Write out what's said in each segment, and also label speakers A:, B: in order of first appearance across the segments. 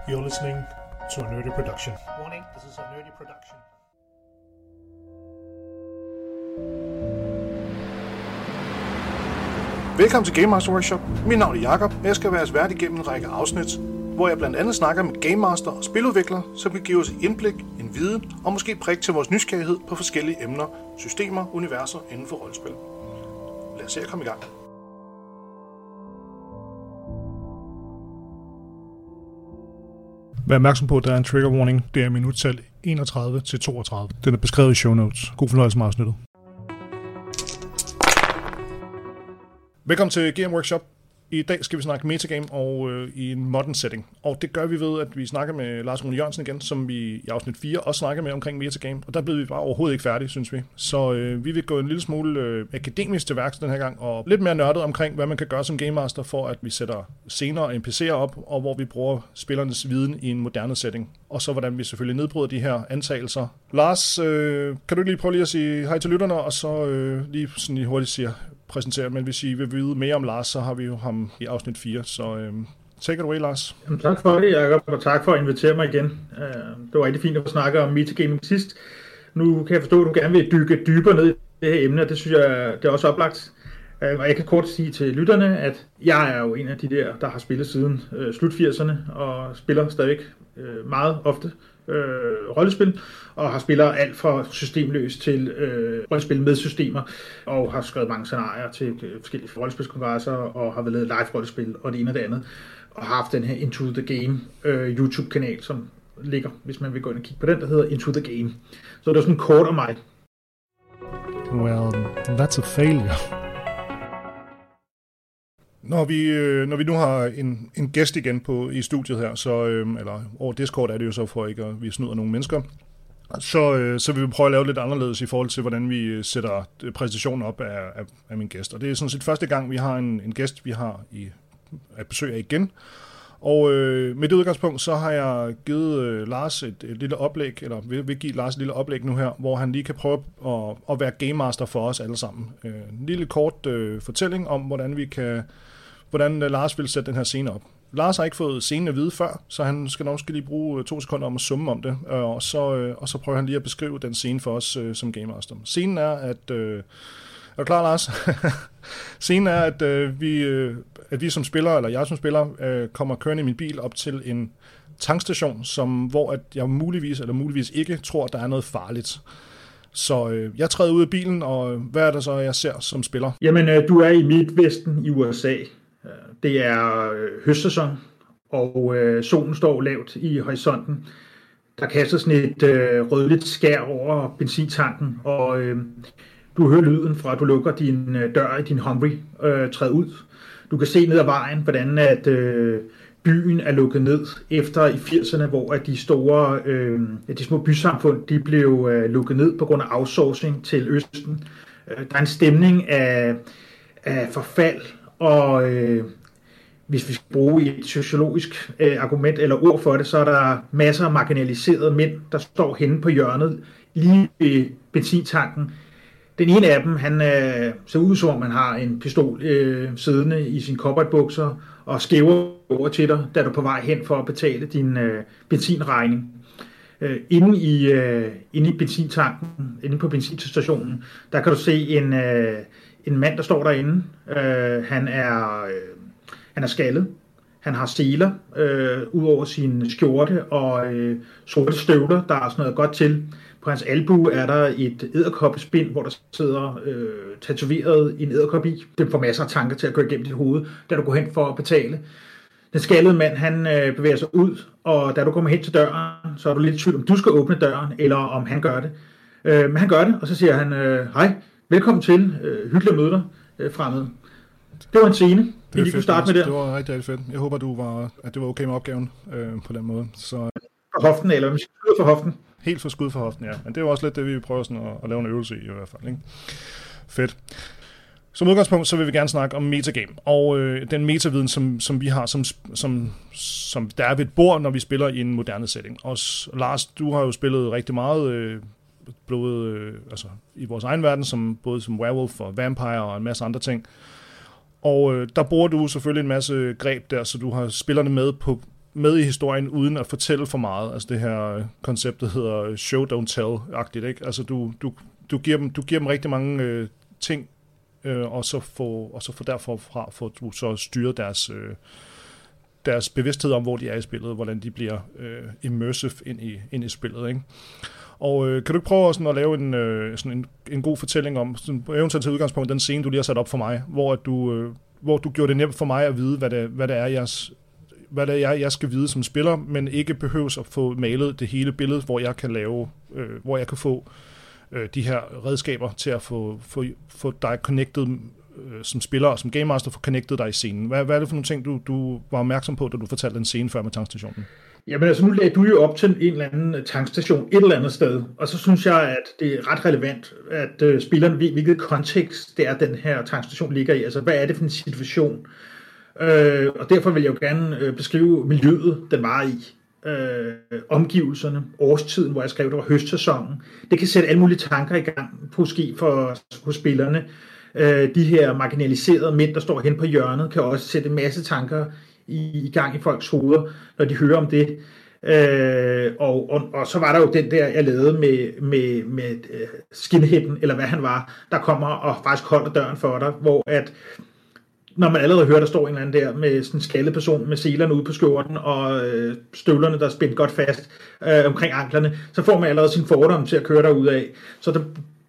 A: You're listening to a nerdy production. Warning, this is a nerdy production. Velkommen til Game Master Workshop. Mit navn er Jakob, og jeg skal være vært igennem en række afsnit, hvor jeg blandt andet snakker med Game Master og spiludviklere, som kan give os et indblik, en viden og måske prik til vores nysgerrighed på forskellige emner, systemer, universer inden for rollespil. Lad os se at komme i gang. Vær opmærksom på, at der er en trigger warning. Det er minuttal 31 til 32. Den er beskrevet i show notes. God fornøjelse med afsnittet. Velkommen til Game Workshop. I dag skal vi snakke metagame og i en modern setting. Og det gør vi ved, at vi snakker med Lars Rune Jørgensen igen, som vi i afsnit 4 også snakker med omkring metagame. Og der blev vi bare overhovedet ikke færdige, synes vi. Så vi vil gå en lille smule akademisk til værks den her gang, og lidt mere nørdet omkring, hvad man kan gøre som Game Master, for at vi sætter scener og NPC'er op, og hvor vi bruger spillernes viden i en moderne setting. Og så hvordan vi selvfølgelig nedbryder de her antagelser. Lars, kan du lige prøve lige at sige hej til lytterne, og så lige sådan lige hurtigt præsentere, men hvis I vil vide mere om Lars, så har vi jo ham i afsnit 4, så take it away, Lars.
B: Jamen, tak for det, Jacob, og tak for at invitere mig igen. Det var rigtig fint at få snakket om metagaming sidst. Nu kan jeg forstå, at du gerne vil dykke dybere ned i det her emne, og det synes jeg, det er også oplagt. Og jeg kan kort sige til lytterne, at jeg er jo en af de der har spillet siden slut 80'erne, og spiller stadig meget ofte rollespil, og har spillet alt fra systemløs til rollespil med systemer, og har skrevet mange scenarier til forskellige rollespilskongresser, og har lavet live-rollespil og det ene og det andet, og har haft den her Into the Game YouTube-kanal, som ligger, hvis man vil gå ind og kigge på den, der hedder Into the Game. Så det er sådan kort om mig.
A: Well, that's a failure. Når vi nu har en gæst igen i studiet her, så, eller over Discord er det jo så for ikke, at vi snyder nogle mennesker, så vil vi prøve at lave lidt anderledes i forhold til, hvordan vi sætter præsentationen op af min gæst. Og det er sådan set første gang, vi har en gæst, vi har at besøge igen. Og med det udgangspunkt, så har jeg givet Lars et lille oplæg, eller vil give Lars et lille oplæg nu her, hvor han lige kan prøve at være game master for os alle sammen. En lille kort fortælling om, hvordan Lars vil sætte den her scene op. Lars har ikke fået scenen at vide før, så han skal nok lige bruge 2 sekunder om at summe om det, og så prøver han lige at beskrive den scene for os som game master. Scenen er, at... Er du klar, Lars? Scenen er, at vi som spillere, eller jeg som spiller, kommer kørende i min bil op til en tankstation, hvor at jeg muligvis ikke tror, der er noget farligt. Så jeg træder ud af bilen, og hvad er det så, jeg ser som spiller?
B: Jamen, du er i Midtvesten i USA. Det er høstsæson, og solen står lavt i horisonten. Der kaster sådan et rødligt skær over benzintanken, og du hører lyden fra, at du lukker din dør i din Humvee, træder ud. Du kan se ned ad vejen, hvordan at byen er lukket ned efter i 80'erne, hvor at de små bysamfund de blev lukket ned på grund af outsourcing til Østen. Der er en stemning af forfald, og hvis vi skal bruge et sociologisk argument eller ord for det, så er der masser af marginaliserede mænd, der står henne på hjørnet lige ved benzintanken. Den ene af dem, han ser ud som om han har en pistol siddende i sin cowboybukser og skæver over til dig, da du er på vej hen for at betale din benzinregning. Inde i benzintanken, inde på benzinstationen, der kan du se en mand, der står derinde. Han er skaldet. Han har seler ud over sin skjorte og sorte støvler, der er sådan noget godt til. På hans albue er der et edderkoppespind, hvor der sidder tatoveret en edderkop i. Det får masser af tanker til at køre igennem dit hoved, da du går hen for at betale. Den skaldede mand, han bevæger sig ud, og da du kommer hen til døren, så er du lidt i tvivl, om du skal åbne døren, eller om han gør det. Men han gør det, og så siger han, hej, velkommen til, hyggeligt at møde dig, fremmed. Det var en scene.
A: Det kunne starte med det. Det var rigtig fedt. Jeg håber, at det var okay med opgaven på den måde. Så...
B: For hoften, eller vi skal skyde for hoften.
A: Helt for skud for hoften, ja. Men det er jo også lidt det, vi prøver sådan at lave en øvelse i hvert fald. Ikke? Fedt. Som udgangspunkt, så vil vi gerne snakke om metagame. Og den metaviden, som vi har, som der er ved et bord, når vi spiller i en moderne setting. Og Lars, du har jo spillet rigtig meget altså i vores egen verden, både som werewolf og vampire og en masse andre ting. Og der bruger du selvfølgelig en masse greb der, så du har spillerne med på med i historien uden at fortælle for meget. Altså det her koncept, der hedder show don't tell-agtigt, ikke? Altså du giver dem rigtig mange ting, og så får derfra får du så styret deres bevidsthed om, hvor de er i spillet, hvordan de bliver immersive ind i spillet, ikke? Og kan du ikke prøve sådan at lave en god fortælling om, eventuelt til udgangspunkt, den scene, du lige har sat op for mig, hvor du gjorde det nemt for mig at vide, hvad det er, jeg skal vide som spiller, men ikke behøves at få malet det hele billede, hvor jeg kan få de her redskaber til at få dig connected som spiller og som Game Master, få connected dig i scenen. Hvad er det for nogle ting, du var opmærksom på, da du fortalte den scene før med tankstationen?
B: Jamen altså, nu lagde du jo op til en eller anden tankstation et eller andet sted, og så synes jeg, at det er ret relevant, at spilleren ved, hvilket kontekst det er, den her tankstation ligger i. Altså, hvad er det for en situation? Og derfor vil jeg jo gerne beskrive miljøet, den var i. Omgivelserne, årstiden, hvor jeg skrev, det var høstsæsonen. Det kan sætte alle mulige tanker i gang, måske hos spillerne. De her marginaliserede mænd, der står hen på hjørnet, kan også sætte en masse tanker i gang i folks hoveder, når de hører om det. Og så var der jo den der, jeg lavede med skinheaden, eller hvad han var, der kommer og faktisk holder døren for dig, hvor at når man allerede hører, der står en eller anden der med sådan en skaldet person med selerne ude på skjorten og støvlerne, der er spændt godt fast omkring anklerne, så får man allerede sin fordom til at køre derud af. Så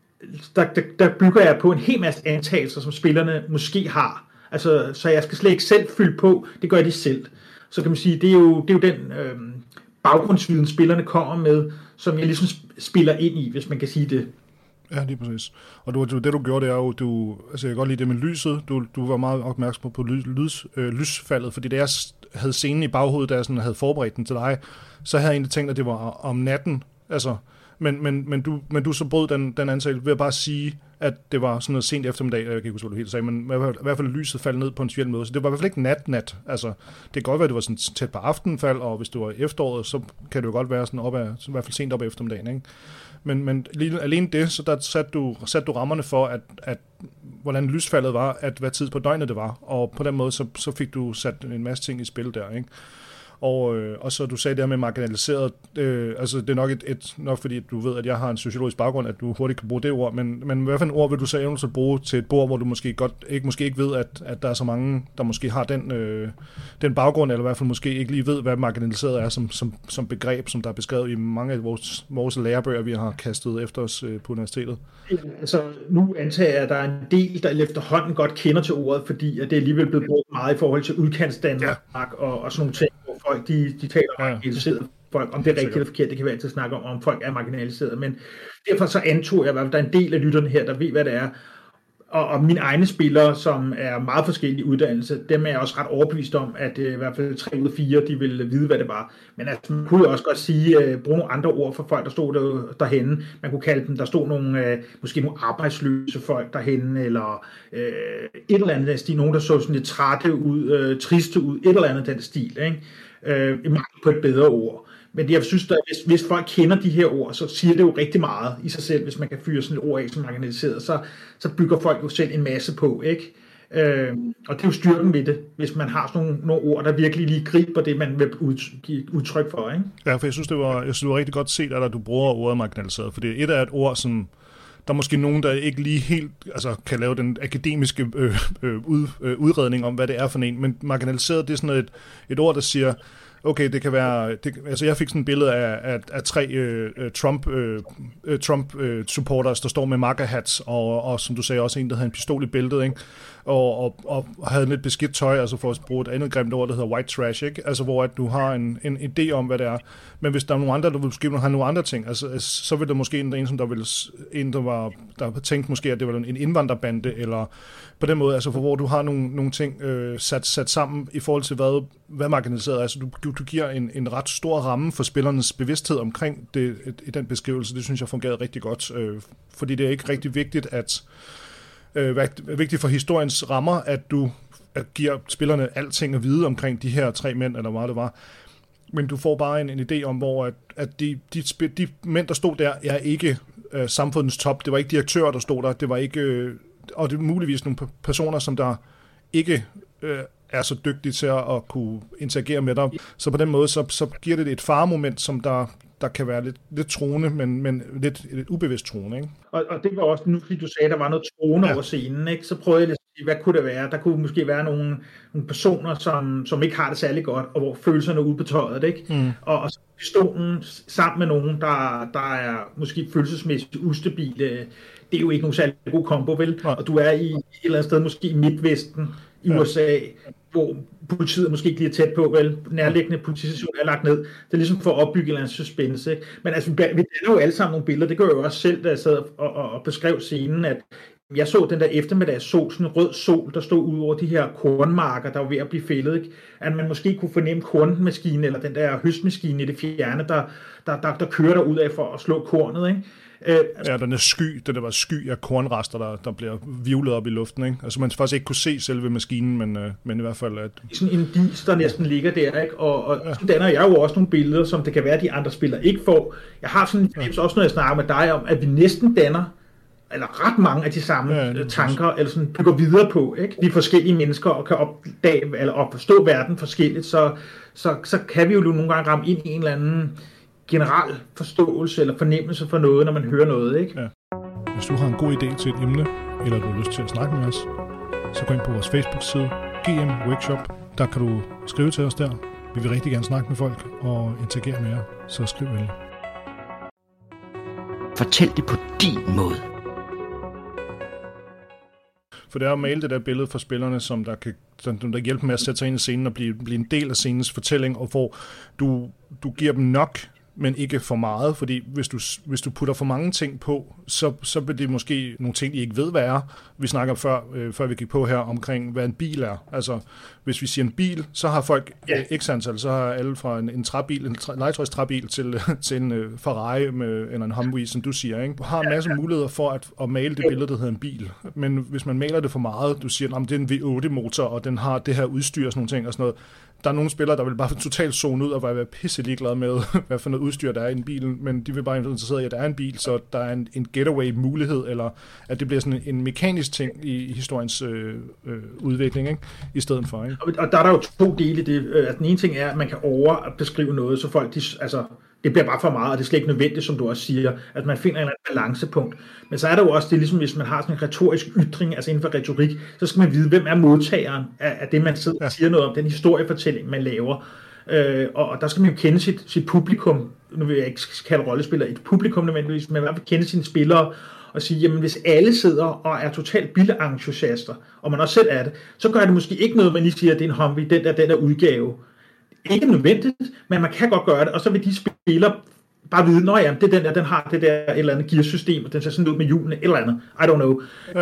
B: der bygger jeg på en hel masse antagelser, som spillerne måske har. Altså, så jeg skal slet ikke selv fylde på, det gør de selv. Så kan man sige, det er jo den baggrundsviden, spillerne kommer med, som jeg ligesom spiller ind i, hvis man kan sige det.
A: Ja, lige præcis. Og det du gjorde, det er jo, altså jeg kan godt lide det med lyset, du var meget opmærksom på lysfaldet, fordi da jeg havde scenen i baghovedet, da jeg sådan havde forberedt den til dig, så havde jeg egentlig tænkt, at det var om natten, altså, men du så brød den antagelse ved at bare sige, at det var sådan noget sent eftermiddag, jeg kan ikke huske, hvad du helt sagde, men i hvert fald lyset faldt ned på en svjæld måde, så det var i hvert fald ikke nat. Altså, det kan godt være, at det var sådan tæt på aftenfald, og hvis det var efteråret, så kan det jo godt være sådan i hvert fald sent op ad eftermiddagen, ikke? Men alene det, så der satte du rammerne for, at hvordan lysfaldet var, at hvad tid på døgnet det var, og på den måde, så fik du sat en masse ting i spil der, ikke? Og så du sagde det her med marginaliseret, altså det er nok fordi du ved, at jeg har en sociologisk baggrund, at du hurtigt kan bruge det ord, men hvad for en ord vil du så eventuelt bruge til et bord, hvor du måske ikke ved, at der er så mange, der måske har den baggrund, eller i hvert fald måske ikke lige ved, hvad marginaliseret er som begreb, som der er beskrevet i mange af vores lærebøger, vi har kastet efter os på universitetet?
B: Altså, nu antager jeg, at der er en del, der efterhånden godt kender til ordet, fordi at det er alligevel blevet brugt meget i forhold til udkantsdanmark og sådan nogle ting, hvor folk de taler om marginaliseret folk, om det er rigtigt eller forkert, det kan vi altid snakke om folk er marginaliseret, men derfor så antog jeg, at der er en del af lytterne her, der ved, hvad det er, og mine egne spillere, som er meget forskellige uddannelse, dem er jeg også ret overbevist om, at i hvert fald 3 ud af 4, de vil vide, hvad det var. Men altså, man kunne også godt sige, bruge nogle andre ord for folk, der stod derhenne. Man kunne kalde dem, der stod måske nogle arbejdsløse folk derhenne, eller et eller andet den stil. Nogen, der så sådan lidt trætte ud, triste ud, et eller andet den stil, ikke? I mangel på et bedre ord. Men jeg synes, at hvis folk kender de her ord, så siger det jo rigtig meget i sig selv, hvis man kan fyre sådan et ord af som marginaliseret, så bygger folk jo selv en masse på, ikke? Og det er jo styrken ved det, hvis man har sådan nogle ord, der virkelig lige griber det, man vil give udtryk for, ikke?
A: Ja, for jeg synes, det var rigtig godt set, at du bruger ordet marginaliseret, for det er et ord, som der er måske nogen, der ikke lige helt kan lave den akademiske udredning om, hvad det er for en, men marginaliseret, det er sådan et ord, der siger, okay, det kan være... altså, jeg fik sådan et billede af 3 Trump-supporters, der står med MAGA-hats, og som du sagde, også en, der havde en pistol i bæltet, ikke? Og havde lidt beskidt tøj, altså for at bruge et andet grimt ord, der hedder white trash, ikke? Altså, hvor at du har en idé om, hvad det er. Men hvis der er nogle andre, der vil skrive, have nogle andre ting, altså, så vil der måske der tænkte måske, at det var en indvandrerbande, eller på den måde, altså, hvor du har nogle ting sat sammen i forhold til, hvad marginaliseret er. Altså, du giver en ret stor ramme for spillernes bevidsthed omkring det, i den beskrivelse. Det synes jeg fungerede rigtig godt, fordi det er ikke rigtig vigtigt, vigtigt for historiens rammer, at du giver spillerne alting at vide omkring de her 3 mænd, eller hvad det var. Men du får bare en idé om, hvor at de mænd, der stod der, er ikke samfundets top. Det var ikke direktører, der stod der. Det var ikke... og det er muligvis nogle personer, som der ikke er så dygtig til at kunne interagere med dig. Så på den måde, så giver det et faremoment, som der kan være lidt troende, men lidt ubevidst troende, ikke?
B: Og det var også, nu fordi du sagde, at der var noget troende over scenen, ikke? Så prøvede jeg lidt at sige, hvad kunne det være? Der kunne måske være nogle personer, som ikke har det særlig godt, og hvor følelserne er ude på tøjet, ikke? Og så pistolen sammen med nogen, der er måske følelsesmæssigt ustabile, det er jo ikke nogen særlig god kombo, vel? Ja. Og du er i et eller andet sted, måske i Midtvesten, i USA, hvor politiet måske ikke lige er tæt på, vel? Nærliggende politistation er lagt ned. Det er ligesom for at opbygge en eller anden suspense, ikke? Men altså, vi danner jo alle sammen nogle billeder. Det gør jeg jo også selv, da jeg sad og beskrev scenen, at jeg så den der eftermiddagssol, sådan en rød sol, der stod ud over de her kornmarker, der var ved at blive fældet, ikke? At man måske kunne fornemme kornmaskinen, eller den der høstmaskine i det fjerne, der kører der ud af for at slå kornet, ikke?
A: Den der var sky af kornrester, der bliver vivlet op i luften, ikke? Altså man faktisk ikke kunne se selve maskinen, men i hvert fald at...
B: Sådan en dis, der næsten ligger der, ikke? Og så danner jeg jo også nogle billeder, som det kan være, de andre spillere ikke får. Jeg har sådan også noget, jeg snakker med dig om, at vi næsten danner eller ret mange af de samme tanker, eller sådan bygger videre på, ikke? Vi er forskellige mennesker, og kan opdage, eller forstå verden forskelligt, så kan vi jo nogle gange ramme ind i en eller anden generel forståelse eller fornemmelse for noget, når man hører noget, ikke?
A: Ja. Hvis du har en god idé til et emne, eller du har lyst til at snakke med os, så gå ind på vores Facebook-side, GM Workshop. Der kan du skrive til os der. Vi vil rigtig gerne snakke med folk og interagere med jer, så skriv vel.
C: Fortæl det på din måde.
A: For det er at male det der billede for spillerne, som der hjælper med at sætte sig ind i scenen og blive en del af scenens fortælling, og hvor du giver dem nok, men ikke for meget, fordi hvis du putter for mange ting på, så vil det måske nogle ting, I ikke ved, hvad er. Vi snakker før vi gik på her omkring, hvad en bil er. Altså, hvis vi siger en bil, så har folk x antal, så har alle fra en træbil, en legetøjstræbil til en Ferrari eller en Humvee, som du siger, ikke? Du har en masse muligheder for at male det billede, der hedder en bil. Men hvis man maler det for meget, du siger, at det er en V8-motor, og den har det her udstyr og sådan nogle ting og sådan noget. Der er nogle spillere, der vil bare totalt zone ud og være pisse ligeglade med, hvad for noget udstyr der er i en bil, men de vil bare være interesseret i, at der er en bil, så der er en getaway-mulighed, eller at det bliver sådan en mekanisk ting i historiens udvikling, ikke? I stedet for, ikke?
B: Og der er jo to dele i det. Den ene ting er, at man kan overbeskrive noget, så folk, det bliver bare for meget, og det er slet ikke nødvendigt, som du også siger, at man finder en eller anden balancepunkt. Men så er der jo også det, ligesom hvis man har sådan en retorisk ytring, altså inden for retorik, så skal man vide, hvem er modtageren af det, man sidder og siger noget om, den historiefortælling, man laver. Og der skal man jo kende sit publikum. Nu vil jeg ikke kalde rollespillere et publikum nødvendigvis, men man vil kende sine spillere og sige, jamen hvis alle sidder og er totalt bilentusiaster, og man også selv er det, så gør det måske ikke noget, man lige siger, at det er en Humvee, den der udgave. Ikke nødvendigt, men man kan godt gøre det, og så vil de spillere bare vide, nå ja, det er den der, den har det der et eller andet gearsystem, og den ser sådan ud med hjulene, et eller andet. I don't know.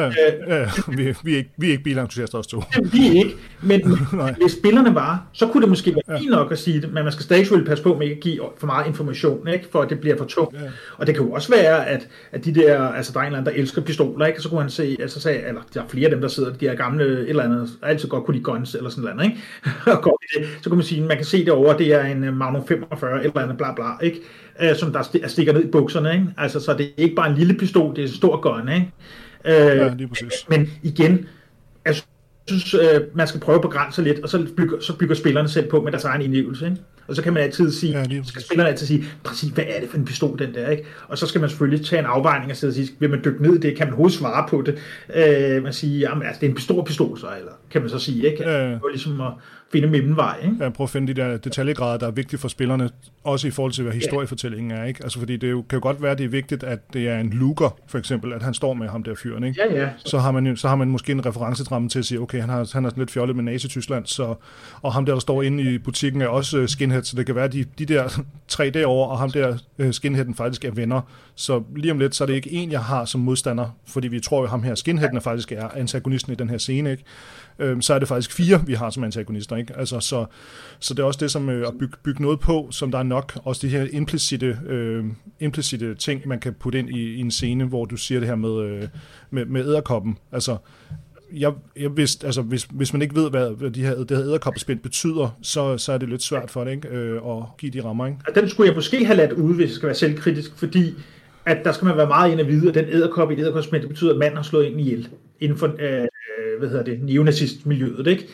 A: Vi er ikke bilentusiaster også to.
B: Vi er ikke, men hvis spillerne var, så kunne det måske være fint nok at sige det, men man skal stadig passe på med at give for meget information, ikke, for at det bliver for tungt. Og det kan jo også være, at de der, altså der er en eller anden, der elsker pistoler, ikke, så kunne han se, eller der er flere af dem, der sidder, de her gamle et eller andet, altid godt kunne lide guns, eller sådan noget, ikke? Og går i det, så kunne man sige, man kan se det over, det er en Magnum 45, et eller andet, bla bla, ikke? Som der stikker ned i bukserne, ikke? Altså, så det er ikke bare en lille pistol, det er en stor gun, ikke?
A: Lige præcis.
B: Men igen, jeg synes, man skal prøve at begrænse lidt, og så bygger spillerne selv på med deres egen indlevelse, ikke? Og så kan man altid sige, skal spillerne altid sige, præcis, hvad er det for en pistol, den der, ikke? Og så skal man selvfølgelig tage en afvejning og sige, vil man dykke ned i det, kan man overhovedet svare på det? Man siger, jamen, altså, det er en stor pistol, så, eller kan man så sige, ikke? Det er ligesom at finde mellemvej, ikke?
A: Ja, prøv at finde de der detaljegrader, der er vigtige for spillerne, også i forhold til, hvad historiefortællingen er, ikke? Altså, fordi kan jo godt være, at det er vigtigt, at det er en Luger, for eksempel, at han står med ham der fyren, ikke?
B: Ja.
A: Så har man måske en referencedramme til at sige, okay, han er sådan lidt fjollet med Nazi-Tyskland, og ham der står inde i butikken, er også skinhead, så det kan være, at de der 3 derovre, og ham der skinheaden faktisk er venner. Så lige om lidt, så er det ikke en, jeg har som modstander, fordi vi tror jo, ham her skinheaden faktisk er antagonisten i den her scene, ikke? Så er det faktisk 4, vi har som antagonister, ikke? Altså, så det er også det, som at bygge noget på, som der er nok, også de her implicite ting, man kan putte ind i en scene, hvor du siger det her med edderkoppen. Altså, jeg vidste, altså hvis man ikke ved, hvad det her edderkoppespind betyder, så er det lidt svært for det, ikke? At give de rammer, ikke?
B: Den skulle jeg måske have ladt ude, hvis jeg skal være selvkritisk, fordi at der skal man være meget ind at vide, at den edderkop i et edderkoppespind, det betyder, at manden har slået en ihjel inden for neonazist-miljøet, ikke?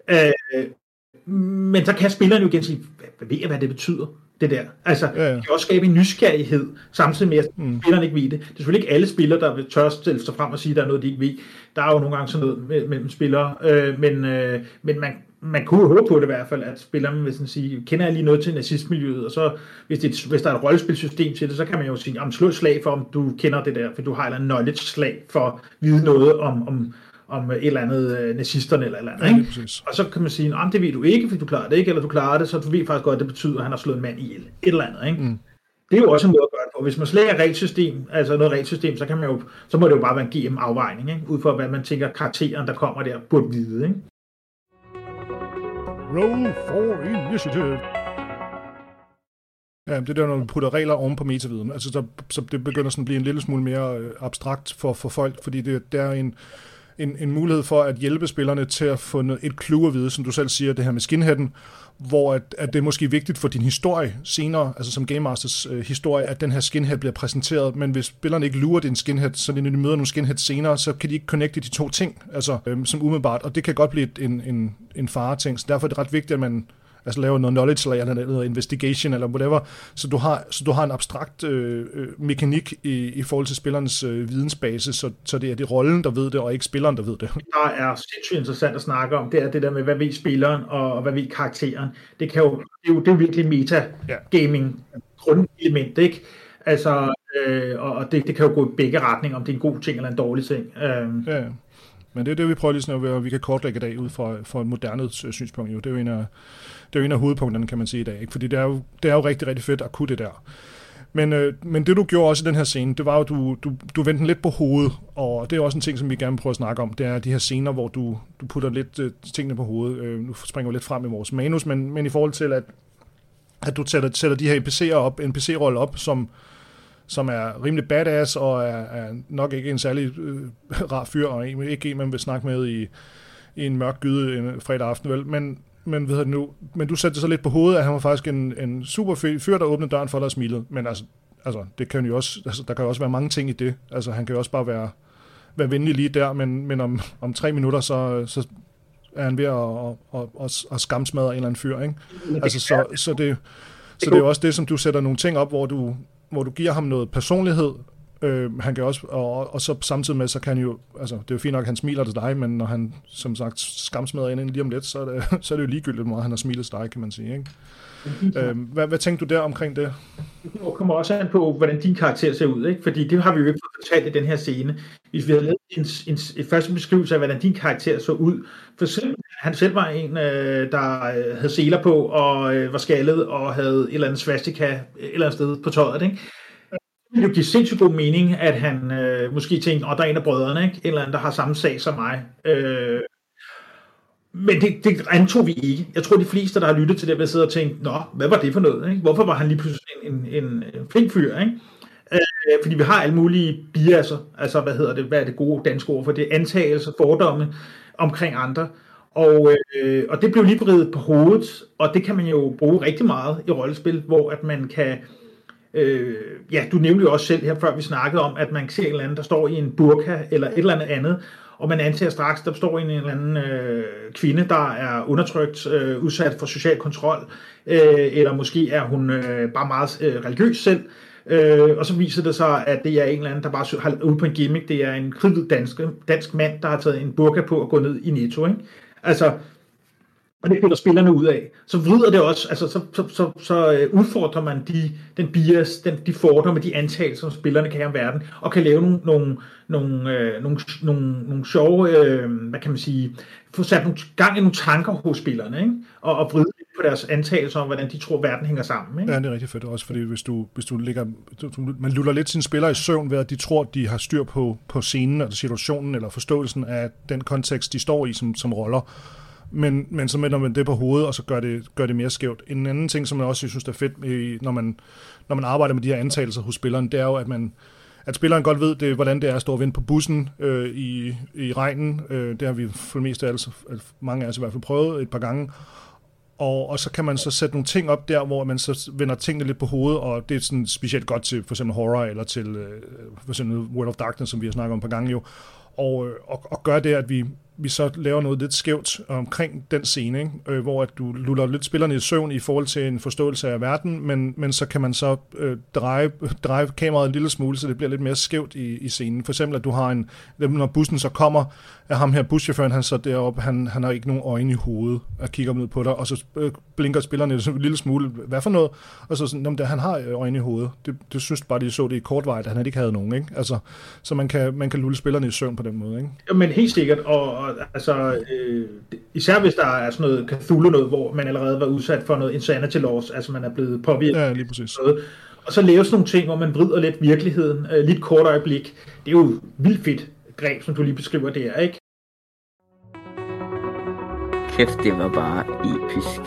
B: Men så kan spilleren jo igen sige, ved jeg, hvad det betyder, det der. Altså, det kan også skabe en nysgerrighed, samtidig med, at spilleren ikke ved det. Det er selvfølgelig ikke alle spillere, der vil tør stille sig frem og sige, at der er noget, de ikke ved. Der er jo nogle gange sådan noget mellem spillere, men man kunne håbe på det i hvert fald, at spilleren vil sådan sige, kender jeg lige noget til nazistmiljøet, og så hvis der er et rollespilsystem til det, så kan man jo sige, slå et slag for, om du kender det der, for du har et eller andet knowledge-slag for at vide noget om et eller andet nazisterne eller et eller andet. Ikke? Og så kan man sige, det ved du ikke, fordi du klarer det ikke, eller du klarer det, så du ved faktisk godt, at det betyder, at han har slået en mand ihjel. Et eller andet. Ikke? Det er jo også en måde at gøre det på. Hvis man slet ikke er regelsystem, altså noget regelsystem, så må det jo bare være en GM-afvejning, ikke? Ud fra hvad man tænker, karakteren, der kommer der, burde vide. Ikke?
A: Roll for initiative. Ja, det der, når du putter regler oven på metaviden. Altså, så det begynder sådan at blive en lille smule mere abstrakt for folk, fordi det er en mulighed for at hjælpe spillerne til at få et clue at vide, som du selv siger, det her med skinheaden, hvor at det er måske vigtigt for din historie senere, altså som Game Masters historie, at den her skinhead bliver præsenteret, men hvis spillerne ikke lurer din skinhead, så når de møder nogle skinheads senere, så kan de ikke connecte de to ting, altså som umiddelbart, og det kan godt blive en fareting, så derfor er det ret vigtigt, at man laver noget knowledge eller noget investigation eller whatever, så du har en abstrakt mekanik i forhold til spillernes vidensbase, så det er det rollen, der ved det, og ikke spilleren, der ved det.
B: Der er sindssygt interessant at snakke om, det er det der med, hvad ved spilleren, og hvad ved karakteren. Det er jo virkelig metagaming grundelement, ikke? Altså, og det kan jo gå i begge retninger, om det er en god ting eller en dårlig ting.
A: Ja. Men det er det, vi prøver lige sådan, at vi kan kortlægge i dag ud fra et moderne synspunkt. Jo. Det er jo en af hovedpunkterne, kan man sige i dag. Ikke? Fordi det er jo rigtig, rigtig fedt at kunne det der. Men det, du gjorde også i den her scene, det var jo, du vendte den lidt på hovedet. Og det er også en ting, som vi gerne prøver at snakke om. Det er de her scener, hvor du putter lidt tingene på hovedet. Nu springer vi lidt frem i vores manus, men i forhold til, at du sætter de her NPC-roller op, som er rimelig badass, og er nok ikke en særlig rar fyr, og ikke en, man vil snakke med i en mørk gyde en fredag aften, vel? Men ved du nu, men du satte det så lidt på hovedet, at han var faktisk en super fyr, der åbnede døren for dig og smilede. Men altså det kan jo også, der kan jo også være mange ting i det. Altså han kan jo også bare være venlig lige der, men om 3 minutter, så er han ved at skamsmadre en eller anden fyr, ikke? Altså så det er jo også det, som du sætter nogle ting op, hvor du giver ham noget personlighed. Han kan også, og så samtidig med, så kan han jo, altså det er jo fint nok, at han smiler til dig, men når han som sagt skamsmadrer ind lige om lidt, så er det jo ligegyldigt, hvor han har smilet til dig, kan man sige, ikke? Hvad tænkte du der omkring det?
B: Det kommer også an på, hvordan din karakter ser ud, ikke? Fordi det har vi jo ikke fået fortalt i den her scene. Hvis vi havde lavet en første beskrivelse af, hvordan din karakter så ud, for han selv var en, der havde seler på, og var skaldet, og havde et eller andet svastika et eller andet sted på tøjet, ikke? Det vil give sindssygt god mening, at han måske tænkte, der er en af brødrene, ikke? En eller anden, der har samme sag som mig. Men det antog vi ikke. Jeg tror, de fleste, der har lyttet til det, vil sidde og tænke, hvad var det for noget? Ikke? Hvorfor var han lige pludselig en flink fyr? Ikke? Fordi vi har alle mulige biaser, altså hvad er det gode danske ord for det? Antagelser, fordomme omkring andre. Og det blev lige vredet på hovedet, og det kan man jo bruge rigtig meget i rollespil, hvor at man kan... du nævnte jo også selv her, før vi snakkede om, at man kan se en eller anden, der står i en burka eller et eller andet, og man antager straks, der står en eller anden kvinde, der er undertrykt, udsat for social kontrol, eller måske er hun bare meget religiøs selv, og så viser det sig, at det er en eller anden, der bare har ude på en gimmick, det er en kridhvid dansk mand, der har taget en burka på og gået ned i Netto, ikke? Altså, og det finder spillerne ud af. Så vrider det også, altså så udfordrer man den bias, de fordomme, de antagelser, som spillerne kan have om verden, og kan lave nogle sjove, hvad kan man sige, få sat gang i nogle tanker hos spillerne, ikke? Og vride på deres antagelser om, hvordan de tror, verden hænger sammen, ikke?
A: Ja, det er rigtig fedt også, fordi hvis du ligger, man luller lidt sine spillere i søvn ved, at de tror, de har styr på scenen, eller situationen, eller forståelsen af den kontekst, de står i som roller. Men så vender man det på hovedet, og så gør det mere skævt. En anden ting, som jeg også synes er fedt, når man arbejder med de her antagelser hos spilleren, det er jo, at spilleren godt ved, hvordan det er at stå og vente på bussen i regnen. Det har vi for det meste mange af os i hvert fald prøvet et par gange. Og så kan man så sætte nogle ting op der, hvor man så vender tingene lidt på hovedet, og det er sådan specielt godt til for eksempel horror, eller til for eksempel World of Darkness, som vi har snakket om et par gange jo. Og gør det, at vi så laver noget lidt skævt omkring den scene, ikke? Hvor at du luller lidt spillerne i søvn i forhold til en forståelse af verden, men så kan man så dreje kameraet en lille smule, så det bliver lidt mere skævt i scenen. For eksempel, at du har når bussen så kommer, af ham her buschaufføren, han så deroppe, han har ikke nogen øjne i hovedet, og kigger ned på dig, og så blinker spillerne en lille smule, hvad for noget? Og så sådan, han har øjne i hovedet. Det synes bare, de så det i kortvarigt, at han ikke havde nogen, ikke? Altså, så man kan lulle spillerne i søvn på den måde, ikke?
B: Jo, men helt sikkert, og altså, især hvis der er sådan noget Cthulhu noget, hvor man allerede var udsat for noget insanity loss, altså man er blevet påvirket.
A: Ja, lige præcis.
B: Noget. Og så lave sådan nogle ting, hvor man vrider lidt virkeligheden, lidt kort øjeblik. Det er jo vildt fedt greb, som du lige beskriver der, ikke?
C: Kæft, det var bare episk.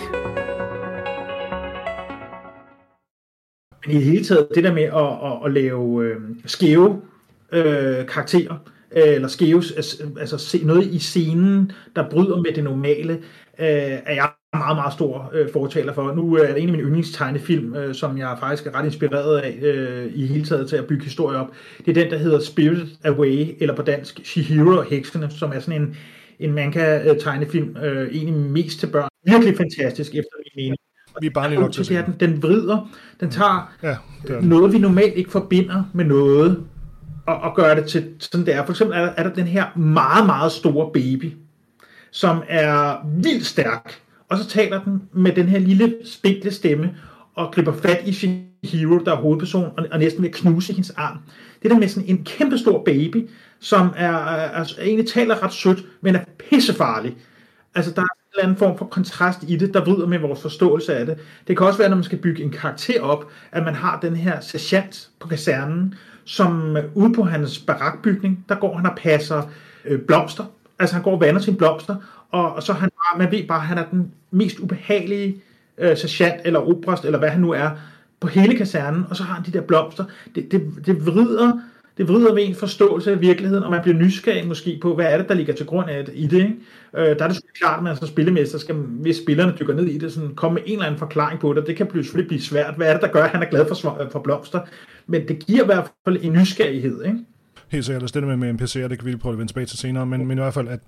B: Men i det hele taget, det der med at lave skæve karakterer, eller skæve, altså se noget i scenen, der bryder med det normale, er jeg meget, meget stor fortaler for. Nu er det en af mine yndlingstegnefilm, som jeg faktisk er ret inspireret af i hele taget til at bygge historie op. Det er den, der hedder Spirited Away, eller på dansk Chihiro og Heksene, som er sådan en manga-tegnefilm, egentlig mest til børn. Virkelig fantastisk, efter min mening.
A: Vi er bare lige nok til
B: det. Den vrider, den tager
A: det.
B: Noget, vi normalt ikke forbinder med noget, og gør det til sådan det er. For eksempel er der den her meget, meget store baby, som er vildt stærk, og så taler den med den her lille spinkle stemme, og griber fat i sin hero, der er hovedperson, og næsten vil knuse hendes arm. Det der med sådan en kæmpe stor baby, som er egentlig taler ret sødt, men er pissefarlig. Altså der er en eller anden form for kontrast i det, der vrider med vores forståelse af det. Det kan også være, når man skal bygge en karakter op, at man har den her sergeant på kasernen, som ude på hans barakbygning, der går han og passer blomster. Altså han går og vander sine blomster, og så man ved bare, at han er den mest ubehagelige sergeant eller oberst, eller hvad han nu er, på hele kasernen, og så har han de der blomster. Det vrider ved en forståelse af virkeligheden, og man bliver nysgerrig måske på, hvad er det, der ligger til grund af det, i det. Ikke? Der er det klart, at man som spillemester skal, hvis spillerne dykker ned i det, sådan, komme med en eller anden forklaring på det. Det kan selvfølgelig blive svært. Hvad er det, der gør, at han er glad for blomster? Men det giver i hvert fald en nysgerrighed, ikke?
A: Helt sikkert, det med NPC'er, det kan vi prøve at vende tilbage til senere, men i hvert fald, at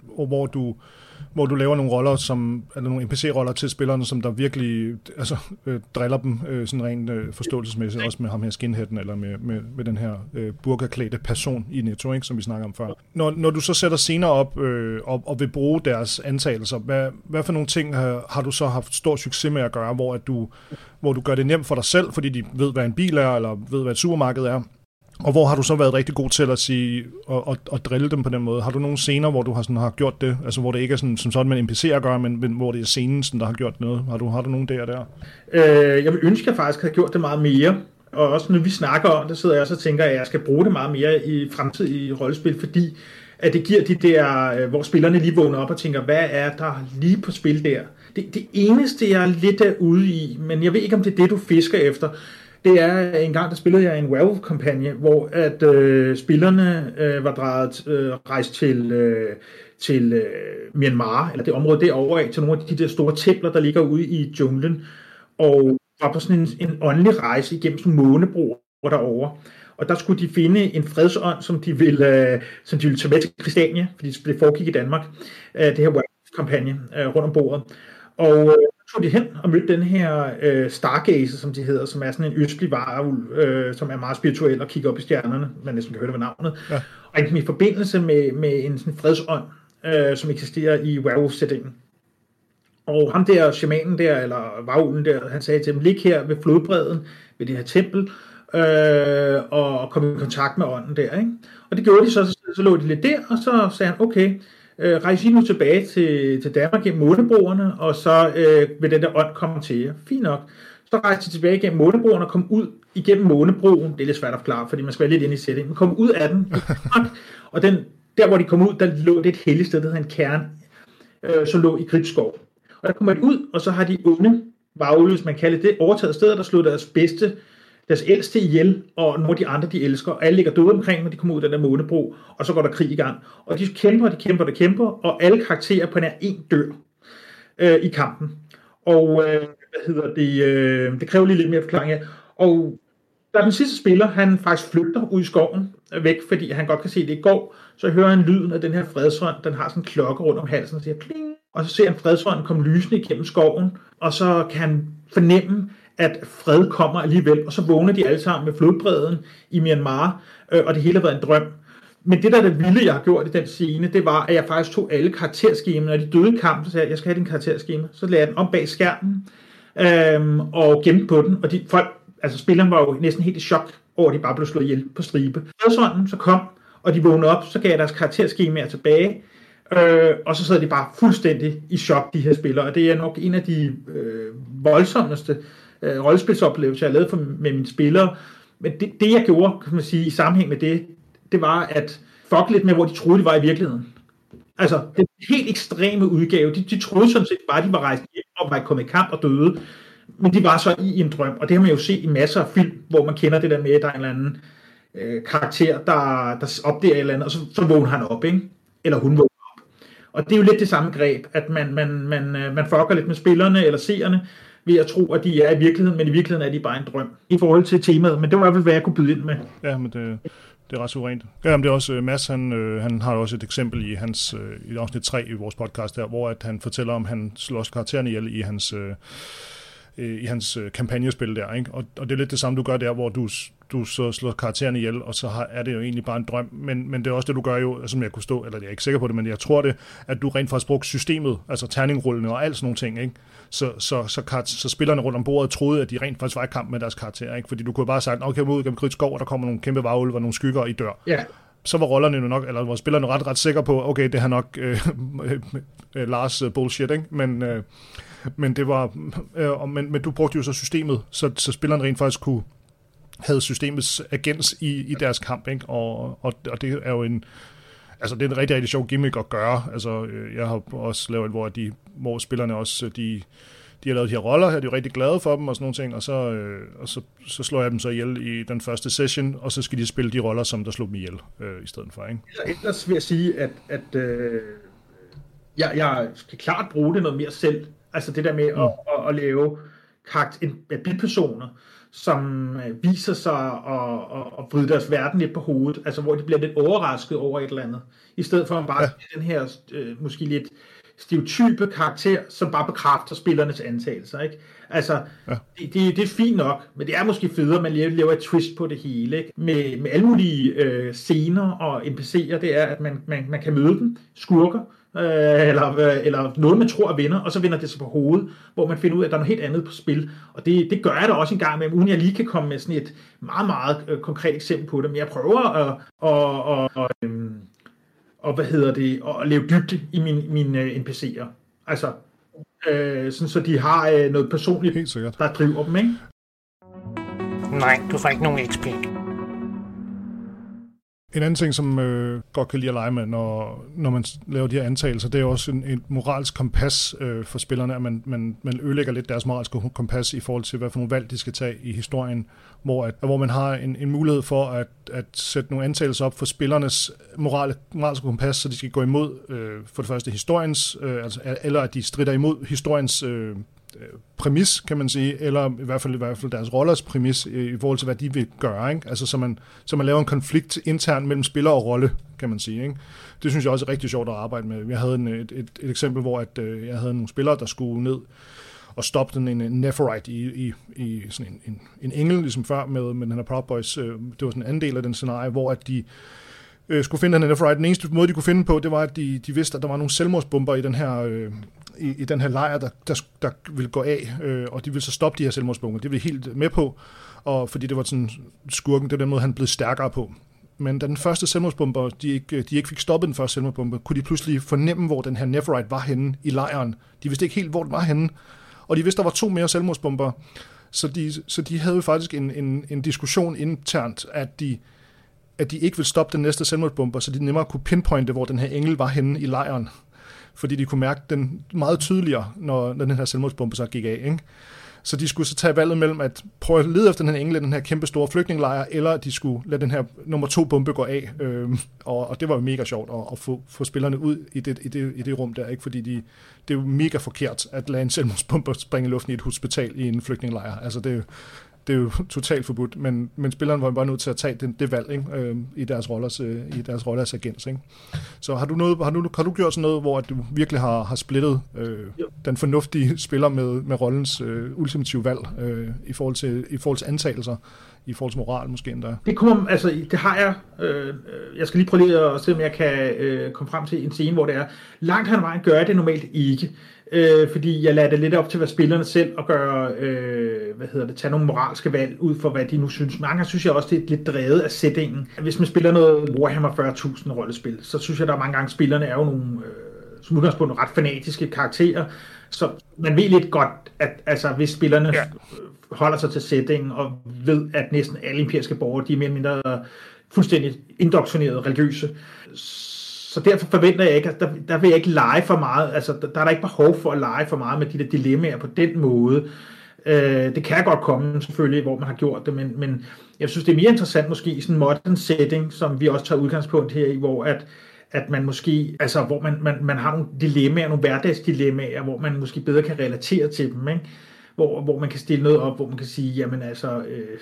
A: hvor du laver nogle roller, eller nogle NPC-roller til spillerne, som der virkelig driller dem sådan rent forståelsesmæssigt, også med ham her skinheaden, eller med den her burkaklædte person i Netto, ikke, som vi snakker om før. Når du så sætter scener op og vil bruge deres antagelser, hvad for nogle ting har du så haft stor succes med at gøre, hvor du gør det nemt for dig selv, fordi de ved, hvad en bil er, eller ved, hvad et supermarked er? Og hvor har du så været rigtig god til at sige og drille dem på den måde? Har du nogle scener, hvor du har gjort det? Altså hvor det ikke er sådan, som sådan med en NPC at gøre, men hvor det er scenen, sådan, der har gjort noget? Har du nogle der?
B: Jeg vil ønske, at jeg faktisk havde gjort det meget mere. Og også når vi snakker om det, sidder jeg også og tænker, at jeg skal bruge det meget mere i fremtidige rollespil, fordi at det giver de der, hvor spillerne lige vågner op og tænker, hvad er der lige på spil der? Det eneste, jeg er lidt ude i, men jeg ved ikke, om det er det, du fisker efter. Det er en gang, der spillede jeg en werewolf-kampagne, hvor at spillerne var rejst til Myanmar, eller det område derovre af, til nogle af de der store templer, der ligger ude i junglen, og var på sådan en åndelig rejse igennem sådan månebroer derovre. Og der skulle de finde en fredsånd, som de ville tage med til Christiania, fordi det foregik i Danmark, det her werewolf-kampagne rundt om bordet. Og tog de hen og mødte den her Stargazer, som de hedder, som er sådan en østlig varulv, som er meget spirituel og kigger op i stjernerne, man næsten kan høre det ved navnet, ja. Og i forbindelse med en sådan fredsånd, som eksisterer i werewolf-sætningen. Og ham der, shamanen der, eller varulven der, han sagde til dem, lig her ved flodbredden, ved det her tempel, og kom i kontakt med ånden der, ikke? Og det gjorde de så lå de lidt der, og så sagde han, okay, rejs I nu tilbage til Danmark gennem månebroerne, og så vil den der ånd komme til jer. Fint nok. Så rejste de tilbage gennem månebroerne og kom ud igennem månebroen. Det er lidt svært at forklare, fordi man skal være lidt inde i sætningen. Men kom ud af den. Og der hvor de kom ud, der lå det et helligt sted, der hedder en kerne, som lå i Gribskov. Og der kommer de ud, og så har de onde varulve, hvis man kalder det, overtaget steder, der slog deres ældste ihjel, og nogle af de andre, de elsker. Og alle ligger døde omkring, når de kommer ud af den der månebro, og så går der krig i gang. Og de kæmper, og alle karakterer på nær en dør i kampen. Og det kræver lige lidt mere forklaring af. Og Da den sidste spiller, han faktisk flygter ud i skoven væk, fordi han godt kan se, at det ikke går, så hører han lyden af den her fredsrøn. Den har sådan en klokke rundt om halsen, og siger kling, og så ser han fredsrønnen komme lysende igennem skoven, og så kan han fornemme, at fred kommer alligevel, og så vågner de alle sammen med flodbredden i Myanmar, og det hele har været en drøm. Men det, der er det vilde, jeg har gjort i den scene, det var, at jeg faktisk tog alle karakterskemaer, og de døde i kampen, så sagde jeg skal have din karakterskema. Så lagde jeg den om bag skærmen, og gemte på den, og de folk, altså spilleren var jo næsten helt i chok over, at de bare blev slået ihjel på stribe. Fredsrønnen så kom, og de vågnede op, så gav jeg deres karakterskemaer tilbage, og så sad de bare fuldstændig i chok, de her spillere, og det er nok en af de voldsomste rollespilsoplevelser, jeg har lavet med mine spillere. Men det jeg gjorde, kan man sige, i sammenhæng med det var at fuck lidt med, hvor de troede, de var i virkeligheden. Altså, den helt ekstreme udgave, de troede sådan set bare, de var rejst hjem og var kommet i kamp og døde, men de var så i en drøm, og det har man jo set i masser af film, hvor man kender det der med, at der er en eller anden karakter, der opdager et eller andet, og så vågner han op, ikke? Eller hun vågner op. Og det er jo lidt det samme greb, at man fucker lidt med spillerne eller seerne, ved at tro, at de er i virkeligheden, men i virkeligheden er de bare en drøm i forhold til temaet, men det var i hvert fald, hvad jeg kunne byde ind med.
A: Ja, men det er ret suverænt. Ja, men det er også, Mads, han har også et eksempel i hans i afsnit 3 i vores podcast der, hvor at han fortæller om, han slår karakteren ihjel i hans kampagnespil der, ikke? Og det er lidt det samme, du gør der, hvor du så slår karakteren ihjel, og så er det jo egentlig bare en drøm, men det er også det, du gør jo, som jeg kunne stå, eller jeg er ikke sikker på det, men jeg tror det, at du rent faktisk brugte systemet, altså terningrullene og alt sådan nogle ting, ikke? Så spillerne rundt om bordet troede, at de rent faktisk var i kamp med deres karakter, ikke? Fordi du kunne bare have sagt, okay, ud gennem kritisk skov, og der kommer nogle kæmpe varulve og nogle skygger, og I dør.
B: Ja.
A: Så var rollerne jo nok, eller var spillerne ret sikre på, okay, det har nok Lars bullshit, ikke? Men det var, men du brugte jo så systemet, så spillerne rent faktisk havde systemets agens i deres kamp, ikke? Og det er jo det er en rigtig, rigtig sjov gimmick at gøre. Altså, jeg har også lavet, hvor spillerne også, de har lavet de her roller her, de er rigtig glade for dem og sådan nogle ting, og så slår jeg dem så ihjel i den første session, og så skal de spille de roller, som der slog dem ihjel i stedet for, ikke?
B: Ellers vil jeg sige, at jeg skal klart bruge det noget mere selv. Altså det der med at lave bipersoner, som viser sig at vride deres verden lidt på hovedet, altså hvor de bliver lidt overrasket over et eller andet, i stedet for at bare den her måske lidt stereotype karakter, som bare bekræfter spillernes antagelser, ikke? Altså, det er fint nok, men det er måske federe, at man laver et twist på det hele, ikke? Med alle mulige scener og NPC'er, det er, at man kan møde dem, skurker, eller noget, man tror er vinder, og så vinder det sig på hovedet, hvor man finder ud af, at der er noget helt andet på spil. Og det gør jeg da også en gang med, uden jeg lige kan komme med sådan et meget, meget konkret eksempel på det. Men jeg prøver at leve dybde i mine NPC'er. Altså, sådan så de har noget personligt, der driver dem, ikke?
D: Nej, du får ikke nogen XP.
A: En anden ting, som godt kan lide at lege med, når man laver de her antagelser, det er også et moralsk kompas for spillerne, at man ødelægger lidt deres moralske kompas i forhold til, hvad for nogle valg de skal tage i historien, hvor man har en mulighed for at sætte nogle antagelser op for spillernes moralske kompas, så de skal gå imod for det første historiens, eller at de strider imod historiens præmis, kan man sige, eller i hvert fald deres rollers præmis i forhold til, hvad de vil gøre, ikke? Altså, så man laver en konflikt internt mellem spiller og rolle, kan man sige, ikke? Det synes jeg også er rigtig sjovt at arbejde med. Jeg havde et eksempel, hvor jeg havde nogle spillere, der skulle ned og stoppe en Nephorite i sådan en engel, ligesom før med den her Proud Boys. Det var sådan en anden del af den scenarie, hvor at de skulle finde den her Nephorite. Den eneste måde, de kunne finde på, det var, at de vidste, at der var nogle selvmordsbomber i den her i den her lejr, der ville gå af, og de ville så stoppe de her selvmordsbomber. Det var helt med på, og fordi det var sådan skurken, det var den måde, han blev stærkere på. Men da den første selvmordsbomber, de ikke fik stoppet den første selvmordsbomber, kunne de pludselig fornemme, hvor den her Nephorite var henne i lejren. De vidste ikke helt, hvor den var henne, og de vidste, der var 2 mere selvmordsbomber, så de havde jo faktisk en diskussion internt, at de ikke ville stoppe den næste selvmordsbomber, så de nemmere kunne pinpointe, hvor den her engel var henne i lejren, fordi de kunne mærke den meget tydeligere, når den her selvmordsbombe så gik af, ikke? Så de skulle så tage valget mellem at prøve at lede efter den her engel i den her kæmpe store flygtningelejr, eller at de skulle lade den her nummer 2 bombe gå af. Og det var jo mega sjovt at få spillerne ud i det rum der, ikke? Fordi det er jo mega forkert at lade en selvmordsbombe springe i luften i et hospital i en flygtningelejr. Altså det det er jo totalt forbudt, men spilleren var bare nødt til at tage det valg, ikke? I deres roller as agents, ikke? Så har du gjort sådan noget, hvor du virkelig har splittet den fornuftige spiller med rollens ultimative valg i forhold til antagelser, i forhold til moral måske endda?
B: Det har jeg. Jeg skal lige prøve lige at se, om jeg kan komme frem til en scene, hvor det er. Langt hen ad vejen gør jeg det normalt ikke. Fordi jeg lader det lidt op til, hvad spillerne selv og gøre, tage nogle moralske valg ud for, hvad de nu synes. Mange gange synes jeg også, det er lidt drevet af settingen. Hvis man spiller noget Warhammer 40.000 rollespil, så synes jeg, der mange gange spillerne er jo nogle, som udgangspunkt, ret fanatiske karakterer. Så man ved lidt godt, at altså, hvis spillerne holder sig til settingen og ved, at næsten alle imperiske borgere, de er mere eller mindre fuldstændig indoktrinerede religiøse, så derfor forventer jeg ikke, at der vil jeg ikke lege for meget. Altså, der er der ikke behov for at lege for meget med de der dilemmaer på den måde. Det kan godt komme selvfølgelig, hvor man har gjort det, men jeg synes, det er mere interessant måske i sådan en modern setting, som vi også tager udgangspunkt her i, hvor at man måske, altså hvor man har nogle dilemmaer, nogle hverdagsdilemmaer, hvor man måske bedre kan relatere til dem, ikke? Hvor man kan stille noget op, hvor man kan sige, jamen altså,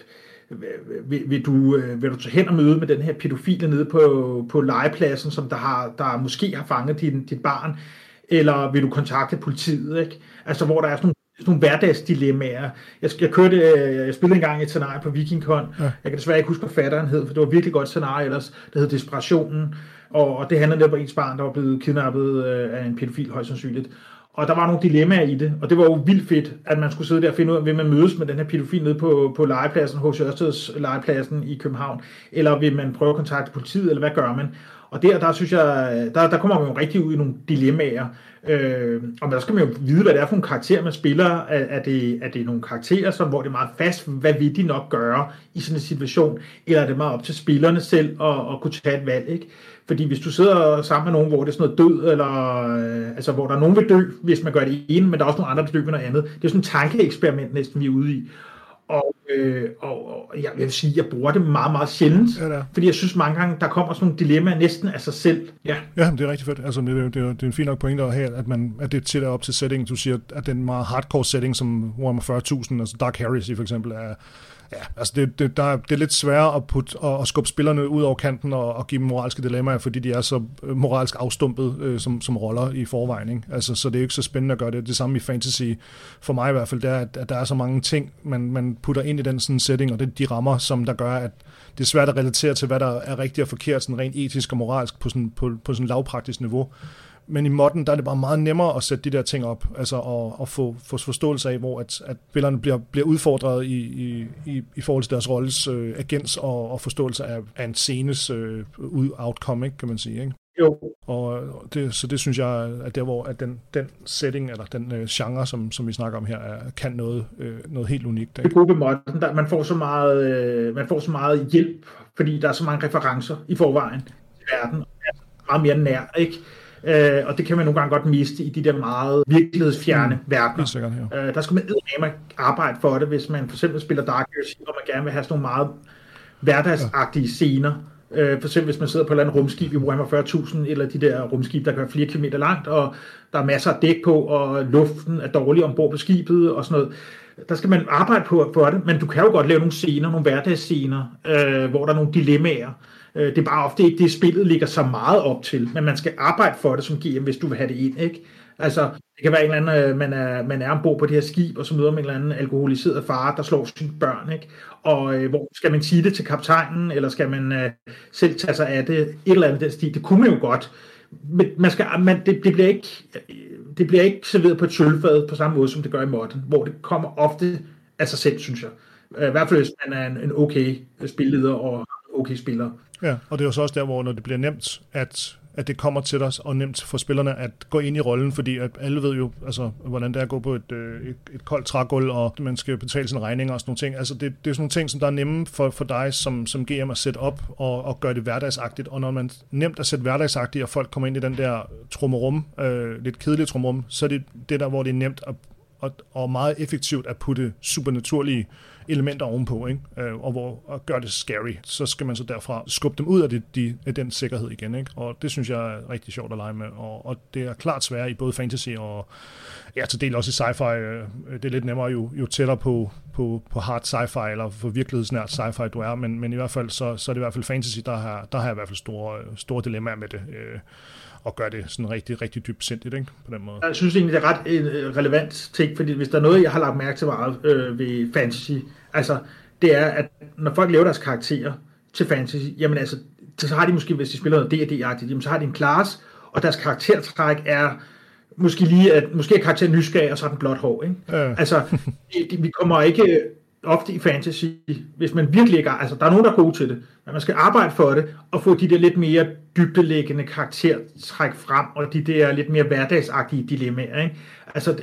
B: vil du tage hen og møde med den her pædofile nede på legepladsen, som der måske har fanget dit barn, eller vil du kontakte politiet, ikke? Altså hvor der er sådan nogle hverdagsdilemmaer. Jeg spillede engang et scenarie på VikingCon. Ja. Jeg kan desværre ikke huske, hvad fatteren hed, for det var virkelig godt scenarie ellers. Det hed Desperationen, og det handlede lidt om ens barn, der var blevet kidnappet af en pædofil, højst sandsynligt. Og der var nogle dilemmaer i det, og det var jo vildt fedt, at man skulle sidde der og finde ud af, vil man mødes med den her pædofil nede på legepladsen, H.C. Ørsteds legepladsen i København, eller vil man prøve at kontakte politiet, eller hvad gør man? Og der synes jeg, der kommer man jo rigtig ud i nogle dilemmaer, og der skal man jo vide, hvad det er for nogle karakterer, man spiller. Er det nogle karakterer, hvor det er meget fast, hvad vil de nok gøre i sådan en situation, eller er det meget op til spillerne selv at kunne tage et valg, ikke? Fordi hvis du sidder sammen med nogen, hvor det er sådan noget død, eller altså hvor der er nogen, vil dø, hvis man gør det ene, men der er også nogle andre, der dør med noget andet. Det er sådan et tankeeksperiment næsten, vi er ude i. Og jeg vil sige, jeg bruger det meget, meget sjældent, fordi jeg synes mange gange, der kommer sådan nogle dilemmaer næsten af sig selv. Ja,
A: det er rigtig fedt. Altså, det er en fin nok pointe her, at det tit er op til settingen. Du siger, at den meget hardcore setting, som Warhammer 40.000, altså Dark Heresy for eksempel, er... Ja, altså det er lidt sværere at skubbe spillerne ud over kanten og give dem moralske dilemmaer, fordi de er så moralsk afstumpet som roller i forvejen, ikke? Altså, så det er jo ikke så spændende at gøre det. Det samme i fantasy, for mig i hvert fald, det er, at der er så mange ting, man putter ind i den sådan setting, og det er de rammer, som der gør, at det er svært at relatere til, hvad der er rigtigt og forkert, sådan rent etisk og moralsk på sådan lavpraktisk niveau. Men i modden, der er det bare meget nemmere at sætte de der ting op, altså at få forståelse af, hvor at spillerne bliver udfordret i forhold til deres rolles agens og forståelse af en scenes outcome, ikke, kan man sige, ikke?
B: Jo.
A: Og så det synes jeg, at der hvor at den setting eller den genre, som vi snakker om her, kan noget helt unikt.
B: Det gode ved modden, man får så meget hjælp, fordi der er så mange referencer i forvejen i verden, og det er meget mere nær, ikke? Og det kan man nogle gange godt miste i de der meget virkelighedsfjerne verdener.
A: Sikkert, ja.
B: Der skal man arbejde for det, hvis man for eksempel spiller Dark Heresy, og man gerne vil have sådan nogle meget hverdagsagtige scener. For eksempel hvis man sidder på et eller andet rumskib i Warhammer 40.000, eller de der rumskib, der kan være flere kilometer langt, og der er masser af dæk på, og luften er dårlig ombord på skibet, og sådan noget. Der skal man arbejde for det, men du kan jo godt lave nogle scener, nogle hverdagsscener, hvor der er nogle dilemmaer. Det er bare ofte ikke det, spillet ligger så meget op til, men man skal arbejde for det som GM, hvis du vil have det ind, ikke? Altså, det kan være en eller anden, man er ombord på det her skib, og så møder man en eller anden alkoholiseret far, der slår sine børn, ikke? Og hvor skal man sige det til kaptajnen, eller skal man selv tage sig af det, et eller andet den stil? Det kunne man jo godt, men det bliver ikke serveret på et sølvfad på samme måde, som det gør i modden, hvor det kommer ofte af sig selv, synes jeg. I hvert fald, hvis man er en okay spilleder og okay spiller.
A: Ja, og det er jo så også der, hvor når det bliver nemt, at det kommer til os, og nemt for spillerne at gå ind i rollen, fordi at alle ved jo, altså, hvordan det er at gå på et koldt trægulv, og man skal betale sine regninger og sådan nogle ting. Altså, det er sådan nogle ting, som der er nemme for dig som GM at sætte op og gøre det hverdagsagtigt, og når man nemt at sætte hverdagsagtigt, og folk kommer ind i den der trummerum, lidt kedelige trummerum, så er det der, hvor det er nemt og meget effektivt at putte supernaturlige elementer ovenpå, ikke? Og gøre det scary. Så skal man så derfra skubbe dem ud af den sikkerhed igen, ikke? Og det synes jeg er rigtig sjovt at lege med. Og det er klart sværere i både fantasy og til del også i sci-fi. Det er lidt nemmere jo tættere på hard sci-fi eller for virkelighedsnært sci-fi du er, men i hvert fald så er det i hvert fald fantasy, der har i hvert fald store dilemmaer med det. Og gøre det sådan rigtig, rigtig dybsindigt, ikke? På den måde.
B: Jeg synes egentlig, det er ret relevant ting, fordi hvis der er noget, jeg har lagt mærke til meget ved fantasy, altså det er, at når folk laver deres karakterer til fantasy, jamen altså, så har de måske, hvis de spiller noget D&D-agtigt, jamen så har de en class, og deres karaktertræk er måske er karakteren nysgerrig, og så er den blåt hår, ikke? Altså, vi kommer ikke ofte i fantasy, hvis man virkelig ikke altså der er nogen, der er gode til det, men man skal arbejde for det, og få de der lidt mere dybdeliggende karaktertræk frem, og de der lidt mere hverdagsagtige dilemmaer, ikke? Altså,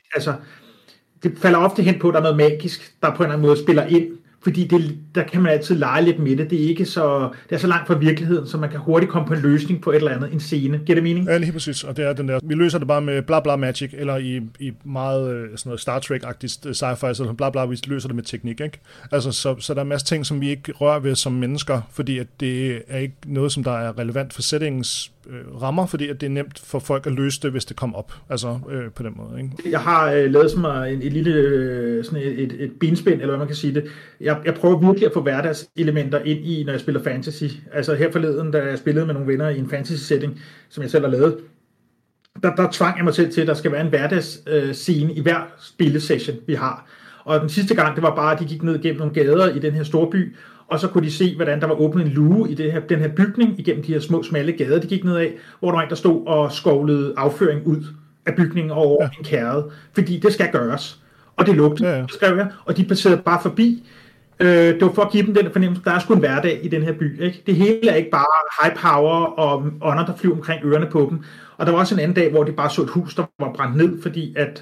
B: det falder ofte hen på, at der er noget magisk, der på en eller anden måde spiller ind, fordi der kan man altid lege lidt med det. Det er så langt fra virkeligheden, så man kan hurtigt komme på en løsning på et eller andet, en scene. Giver det mening?
A: Ja, lige præcis. Og det er den der, vi løser det bare med bla bla magic, eller i meget sådan noget Star Trek-agtigt sci-fi, så bla bla, vi løser det med teknik, ikke? Altså, så der er en masse ting, som vi ikke rører ved som mennesker, fordi at det er ikke noget, som der er relevant for settingens rammer, fordi at det er nemt for folk at løse det, hvis det kommer op. Altså, på den måde, ikke?
B: Jeg har lavet sådan et lille sådan et benspænd, eller hvad man kan sige det. Jeg prøver virkelig at få hverdagselementer ind i, når jeg spiller fantasy. Altså her forleden, da jeg spillede med nogle venner i en fantasy-setting, som jeg selv har lavet, der tvang jeg mig selv til, at der skal være en hverdagsscene i hver spillesession, vi har. Og den sidste gang, det var bare, at de gik ned gennem nogle gader i den her store by, og så kunne de se, hvordan der var åbnet en luge i den her bygning igennem de her små, smalle gader, de gik ned af, hvor der var en, der stod og skovlede afføring ud af bygningen over en kærre. Fordi det skal gøres. Og det lugtede, skrev jeg, og de passerede bare forbi. Det var for at give dem den fornemmelse, der er sgu en hverdag i den her by, ikke? Det hele er ikke bare high power og ånder, der flyver omkring ørerne på dem. Og der var også en anden dag, hvor de bare så et hus, der var brændt ned, fordi at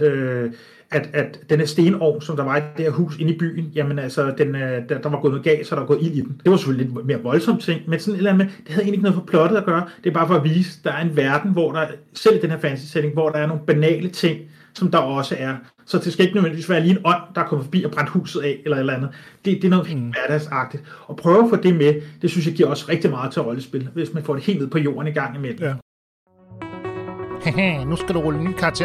B: den her stenovn, som der var i det her hus inde i byen, jamen altså, der var gået noget galt, så der var gået ild i den. Det var selvfølgelig lidt mere voldsomt ting, men sådan et eller andet med, det havde egentlig ikke noget for plottet at gøre. Det er bare for at vise, at der er en verden, hvor der, selv i den her fantasy-setting, hvor der er nogle banale ting, som der også er. Så det skal ikke nødvendigvis være lige en ånd, der kommer forbi og brændt huset af, eller et eller andet. Det er noget helt hverdagsagtigt. Og prøve at få det med, det synes jeg giver også rigtig meget til rollespil, hvis man får det helt ned på jorden i gang imellem.
A: Ja.
D: Nu skal du rulle en ny karakter.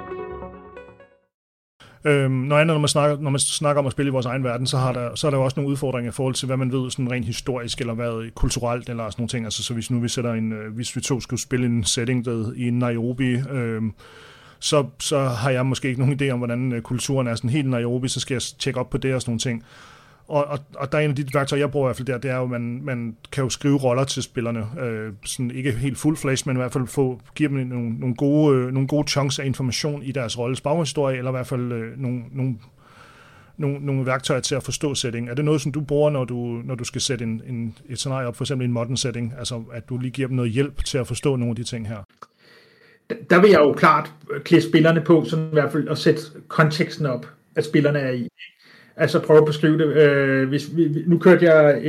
A: Noget andet, når man snakker om at spille i vores egen verden, så er der jo også nogle udfordringer i forhold til, hvad man ved sådan rent historisk, eller hvad kulturelt, eller sådan nogle ting. Altså, så hvis nu hvis vi to skulle spille en setting i Nairobi, så har jeg måske ikke nogen idé om, hvordan kulturen er sådan helt i Nairobi, så skal jeg tjekke op på det og sådan nogle ting. Og der er en af de værktøjer, jeg bruger i hvert fald der, det er jo, at man kan jo skrive roller til spillerne, sådan ikke helt full-fledged, men i hvert fald give dem nogle gode chunks af information i deres rolles baghistorie, eller i hvert fald nogle værktøjer til at forstå setting. Er det noget, som du bruger, når du skal sætte et scenarie op, for eksempel en modern setting, altså at du lige giver dem noget hjælp til at forstå nogle af de ting her?
B: Der vil jeg jo klart klæde spillerne på, sådan i hvert fald at sætte konteksten op, at spillerne er i. Altså prøve at beskrive det. Nu kørte jeg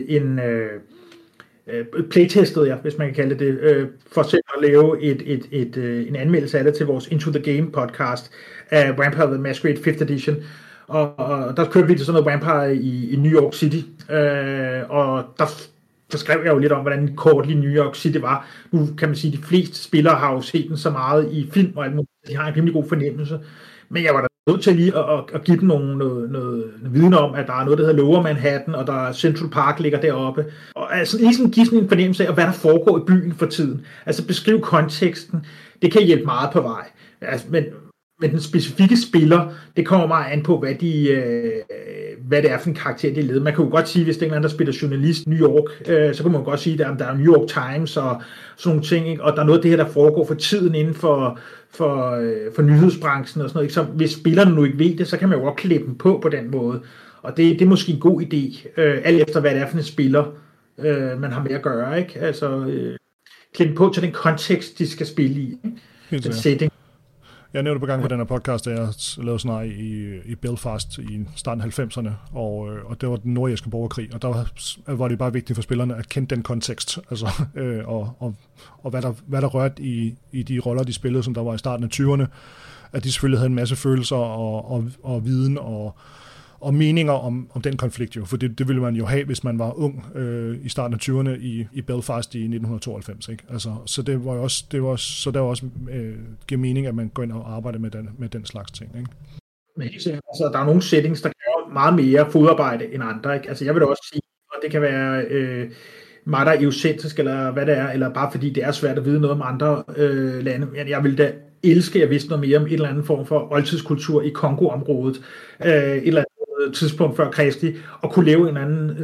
B: playtestede jeg, hvis man kan kalde det, for selv at lave en anmeldelse af det til vores Into the Game podcast af Vampire the Masquerade 5th Edition. Og der kørte vi til sådan noget Vampire i New York City. Og der skrev jeg jo lidt om, hvordan en kortlig New York City var. Nu kan man sige, at de fleste spillere har jo set den så meget i film, og de har en rimelig god fornemmelse. Men jeg var da nødt til lige at give dem noget viden om, at der er noget, der hedder Lower Manhattan, og der er Central Park ligger deroppe. Og altså lige sådan give sådan en fornemmelse af, hvad der foregår i byen for tiden. Altså beskrive konteksten, det kan hjælpe meget på vej. Altså, men den specifikke spiller, det kommer meget an på, hvad det er for en karakter, de leder. Man kan jo godt sige, hvis det er en eller anden, der spiller journalist i New York, så kan man jo godt sige, at der er New York Times og sådan nogle ting, ikke? Og der er noget af det her, der foregår for tiden inden for nyhedsbranchen og sådan noget. Ikke? Så hvis spillerne nu ikke ved det, så kan man jo godt klæde dem på den måde. Og det er måske en god idé, alt efter hvad det er for en spiller, man har med at gøre. Ikke? Altså klæde dem på til den kontekst, de skal spille i. Den setting.
A: Jeg nævnte på gang på den her podcast, da jeg lavede sådan i Belfast i starten af 90'erne, og det var den nordjyske borgerkrig, og der var det bare vigtigt for spillerne at kende den kontekst, altså, og hvad der rørte i de roller, de spillede, som der var i starten af 20'erne. at de selvfølgelig havde en masse følelser og viden og meninger om den konflikt jo, for det ville man jo have, hvis man var ung i starten af 20'erne i Belfast i 1992, ikke? Altså, så det var også giver mening, at man går ind og arbejder med den slags ting, ikke?
B: Men altså, der er nogle settings, der kræver meget mere fodarbejde end andre, ikke? Altså, jeg vil da også sige, og det kan være mig, der er eucentrisk, eller hvad det er, eller bare fordi det er svært at vide noget om andre lande. Jeg vil da elske, at jeg vidste noget mere om et eller andet form for oldtidskultur i Kongo-området, et eller andet tidspunkt før Kristi, og kunne leve en anden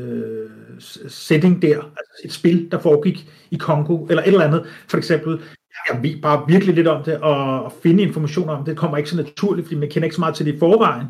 B: setting der, altså et spil, der foregik i Kongo, eller et eller andet, for eksempel. Jeg ved bare virkelig lidt om det, og finde information om det kommer ikke så naturligt, fordi man kender ikke så meget til det i forvejen.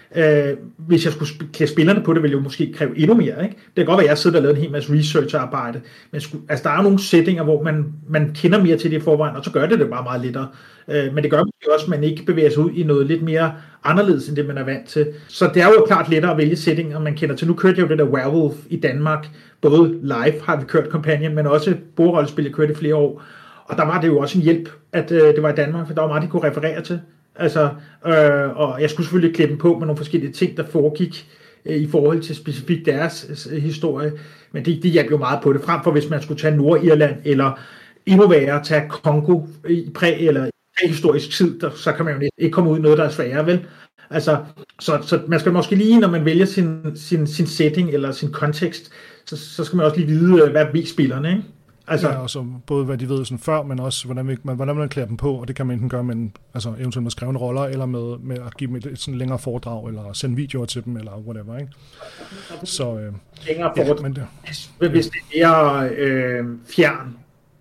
B: Hvis jeg skulle klæde spillerne på det, ville jeg jo måske kræve endnu mere, ikke? Det kan godt være, at jeg sidder og laver en hel masse research-arbejde, men altså, der er nogle settinger, hvor man kender mere til det i forvejen, og så gør det bare meget lettere. Men det gør måske også, at man ikke bevæger sig ud i noget lidt mere anderledes, end det man er vant til. Så det er jo klart lettere at vælge settinger, man kender til. Nu kørte jeg jo det der Werewolf i Danmark, både live har vi kørt Companion, men også bordrollespil, jeg kørte i flere år. Og der var det jo også en hjælp, at det var i Danmark, for der var meget, de kunne referere til. Altså, og jeg skulle selvfølgelig klippe dem på med nogle forskellige ting, der foregik i forhold til specifikt deres historie. Men det hjalp jo meget på det, frem for hvis man skulle tage Nordirland, eller endnu værre tage Kongo i eller præhistorisk tid, så kan man jo ikke komme ud i noget, der er sværere, vel? Altså, så man skal måske lige, når man vælger sin setting eller sin kontekst, så skal man også lige vide, hvad er spillerne, ikke?
A: Altså, ja, og så både hvad de ved sådan før, men også hvordan man klæder dem på, og det kan man enten gøre med altså eventuelt med skrevne roller, eller med at give dem et sådan længere foredrag, eller sende videoer til dem, eller whatever, ikke? Så
B: længere foredrag, men hvis det er fjern,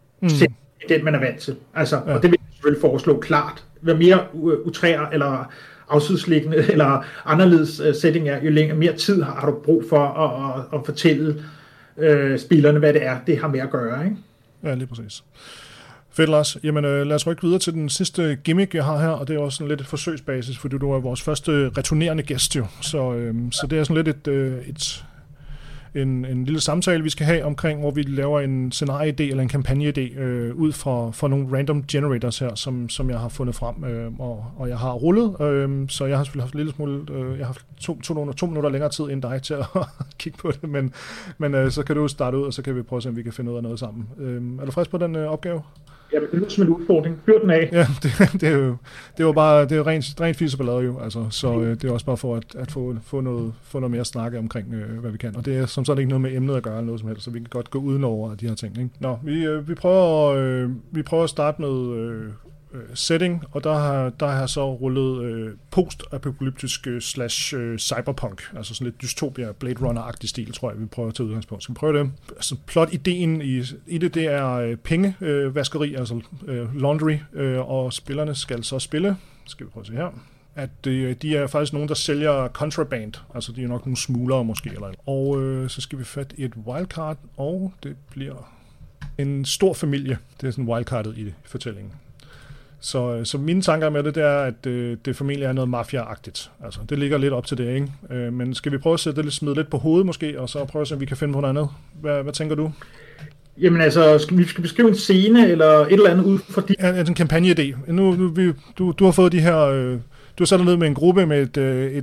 B: den man er vant til. Altså, ja. Og det vil jeg selvfølgelig foreslå klart. Hvad mere utræer, eller afsidsliggende, eller anderledes setting er, jo længere mere tid har du brug for at fortælle spillerne, hvad det er, det har med at gøre, ikke?
A: Ja, lige præcis. Fedt, Lars. Jamen, lad os rykke videre til den sidste gimmick, jeg har her, og det er også sådan lidt et forsøgsbasis, fordi du er vores første returnerende gæst, jo. Så det er sådan lidt en lille samtale, vi skal have omkring, hvor vi laver en scenarie-idé eller en kampagne-idé ud fra nogle random generators her, som jeg har fundet frem, og jeg har rullet. Så jeg har selvfølgelig haft en lille smule, jeg har haft to minutter længere tid end dig til at kigge på det, men så kan du starte ud, og så kan vi prøve at se, om vi kan finde ud af noget sammen. Er du frisk på den opgave?
B: Ja, det er som en udfordring. Fyr den af.
A: Ja, det er jo bare, det er jo rent fiseballade jo, altså, så det er også bare for at få noget mere at snakke omkring, hvad vi kan. Og det er som sådan ikke noget med emnet at gøre eller noget som helst, så vi kan godt gå udenover de her ting, ikke? Nå, vi prøver at starte med setting, og der har jeg så rullet post-apokalyptisk / cyberpunk, altså sådan lidt dystopia, Blade Runner-agtig stil, tror jeg, vi prøver at tage udgangspunkt. Skal vi prøve det? Altså plot-ideen i det er pengevaskeri, altså laundry, og spillerne skal så spille, skal vi prøve at se her, at de er faktisk nogen, der sælger contraband, altså de er nok nogle smuglere måske, og så skal vi fat i et wildcard, og det bliver en stor familie, det er sådan wildcardet i fortællingen. Så mine tanker med det er, at det formentlig er noget mafia-agtigt. Altså, det ligger lidt op til det, ikke? Men skal vi prøve at sætte det smide lidt på hovedet måske, og så prøve at se, om vi kan finde på noget andet? Hvad tænker du?
B: Jamen altså, skal vi beskrive en scene, eller et eller andet ud for de...
A: Ja, en kampagne-idé. Du har fået de her... Du har sat dig ned med en gruppe med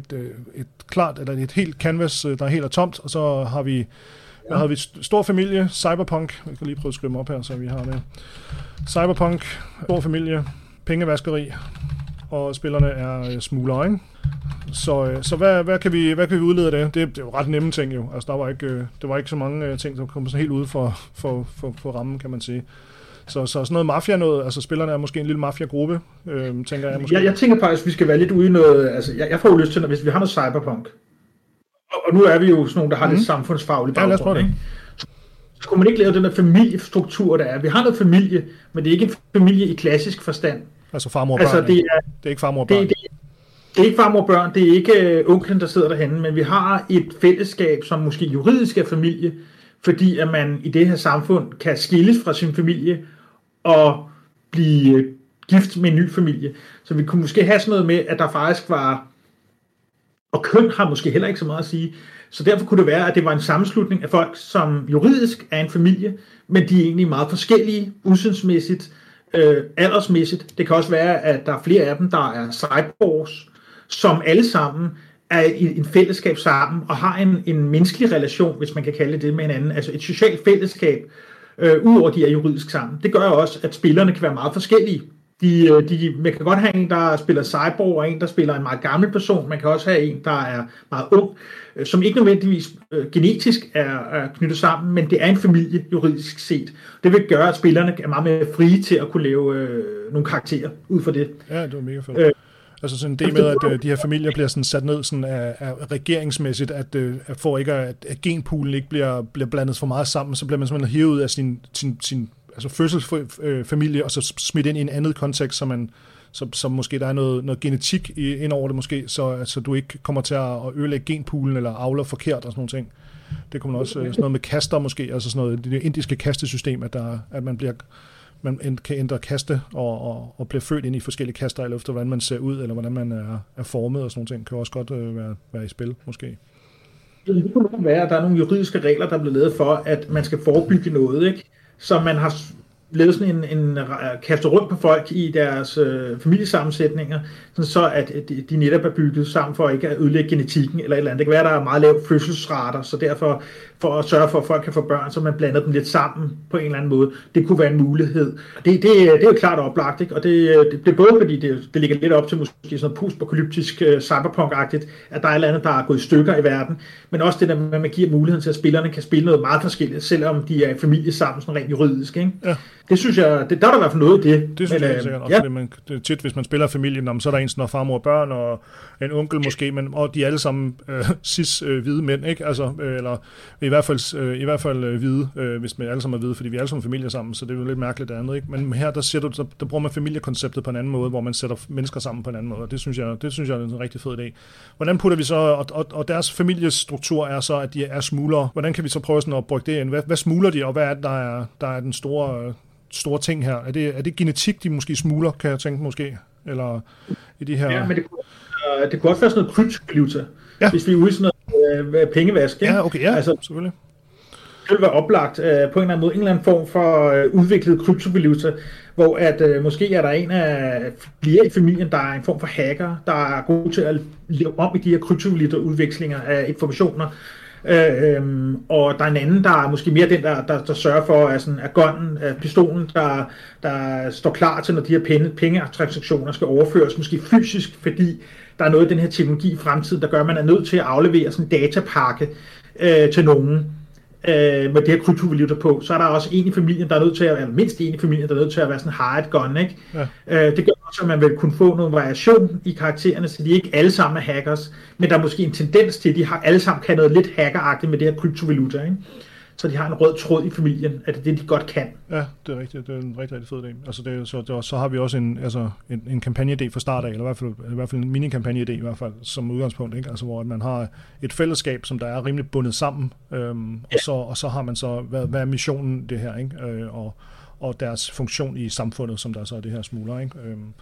A: et helt canvas, der er helt tomt, og så har vi... Der havde vi stor familie, cyberpunk, jeg kan lige prøve at skrive dem op her, så vi har med. Cyberpunk, stor familie, pengevaskeri, og spillerne er smuglere, ikke? Så hvad kan vi udlede af det? Det er jo ret nemme ting jo. Altså der var ikke så mange ting, som kom sådan helt ude for rammen, kan man sige. Så sådan noget mafia noget, altså spillerne er måske en lille mafia-gruppe, tænker jeg måske.
B: Jeg tænker faktisk, at vi skal være lidt ude i noget, altså jeg får jo lyst til, hvis vi har noget cyberpunk, og nu er vi jo sådan nogle, der har lidt samfundsfaglig baggrund, ikke? Så kunne man ikke lave den der familiestruktur, der er. Vi har noget familie, men det er ikke en familie i klassisk forstand.
A: Altså farmor og børn, altså, det er ikke farmor og børn.
B: Det er ikke farmor og børn, det er ikke onklen, der sidder derhenne, men vi har et fællesskab, som måske juridisk er familie, fordi at man i det her samfund kan skilles fra sin familie og blive gift med en ny familie. Så vi kunne måske have sådan noget med, at der faktisk var... Og køn har måske heller ikke så meget at sige. Så derfor kunne det være, at det var en sammenslutning af folk, som juridisk er en familie, men de er egentlig meget forskellige, udsynsmæssigt, aldersmæssigt. Det kan også være, at der er flere af dem, der er cyborgs, som alle sammen er i en fællesskab sammen, og har en menneskelig relation, hvis man kan kalde det med hinanden, altså et socialt fællesskab, udover de er juridisk sammen. Det gør også, at spillerne kan være meget forskellige. Man kan godt have en, der spiller cyborg, og en, der spiller en meget gammel person. Man kan også have en, der er meget ung, som ikke nødvendigvis genetisk er knyttet sammen, men det er en familie juridisk set. Det vil gøre, at spillerne er meget mere frie til at kunne lave nogle karakterer ud fra det.
A: Ja, det var mega fedt. Altså sådan det med, at de her familier bliver sådan sat ned sådan af regeringsmæssigt, at for ikke at genpoolen ikke bliver blandet for meget sammen, så bliver man simpelthen hivet ud af sin altså fødselsfamilie, og så smidt ind i en andet kontekst, så måske der er noget genetik ind over det måske, så du ikke kommer til at ødelægge genpoolen eller avler forkert og sådan nogle ting. Det kommer også sådan noget med kaster måske, altså sådan noget, det indiske kastesystem, at man kan ændre kaste og bliver født ind i forskellige kaster, eller efter hvordan man ser ud, eller hvordan man er formet og sådan nogle ting, kan også godt være i spil måske.
B: Det kunne være, at der er nogle juridiske regler, der er blevet lavet for, at man skal forebygge noget, ikke? Så man har lavet sådan en kaste rundt på folk i deres familiesammensætninger, så at de netop er bygget sammen for ikke at ødelægge genetikken eller et eller andet. Det kan være, at der er meget lav fødselsrater, så derfor for at sørge for, at folk kan få børn, så man blander dem lidt sammen på en eller anden måde. Det kunne være en mulighed. Det er jo klart oplagt, ikke? Og det er både fordi, det ligger lidt op til måske sådan noget postapokalyptisk cyberpunk-agtigt, at der er et eller andet, der er gået i stykker i verden, men også det der med, at man giver muligheden til, at spillerne kan spille noget meget forskelligt, selvom de er i familie sammen, sådan rent juridisk, ikke? Ja. Det synes jeg, der er der i hvert fald noget i det.
A: Det synes jeg sikkert også, fordi tit, hvis man spiller familien, så er der en, der farmor og børn, og en onkel måske, og de er alle sammen cis-hvide mænd, ikke? Altså, eller i hvert fald hvide, hvis man alle sammen er hvide, fordi vi er alle sammen familier sammen, så det er jo lidt mærkeligt det andet, ikke? Men her, der bruger man familiekonceptet på en anden måde, hvor man sætter mennesker sammen på en anden måde, og det synes jeg er en rigtig fed idé. Hvordan putter vi så, og deres familiestruktur er så, at de er smuglere. Hvordan kan vi så prøve sådan at brygge det ind? Hvad smugler de, og hvad er det, der er den store ting her? Er det genetik, de måske smugler, kan jeg tænke måske? Eller i de her... Ja, men
B: det kunne også være sådan noget kryptovaluta, hvis vi er ude i sådan noget pengevask. Ikke?
A: Ja, okay, ja, altså, selvfølgelig.
B: Det vil være oplagt på en eller anden måde, en eller anden form for udviklet kryptovaluta, hvor at måske er der en af flere i familien, der er en form for hacker, der er god til at leve om i de her kryptovaluta-udvekslinger af informationer. Og der er en anden, der er måske mere den, der sørger for, at gunnen, pistolen, der står klar til, når de her pengetransaktioner skal overføres, måske fysisk, fordi der er noget af den her teknologi i fremtiden, der gør, at man er nødt til at aflevere sådan en datapakke til nogen med det her kryptovaluta på. Så er der også en i familien, der er nødt til at, eller mindst en i familien, der er nødt til at være sådan en hired gun, ikke? Ja. Det gør også, at man vil kunne få noget variation i karaktererne, så de ikke alle sammen er hackers, men der er måske en tendens til, at de alle sammen kan noget lidt hackeragtigt med det her kryptovaluta, ikke? Så de har en rød tråd i familien, at det er det, de godt kan.
A: Ja, det er rigtigt. Det er en rigtig, rigtig fed idé. Altså så har vi også en kampagne-idé fra start af, eller i hvert fald en mini-kampagne-idé i hvert fald, som udgangspunkt, ikke? Altså hvor man har et fællesskab, som der er rimelig bundet sammen, og så har man så, hvad er missionen det her, ikke? Og deres funktion i samfundet, som der så er det her smugler, ikke?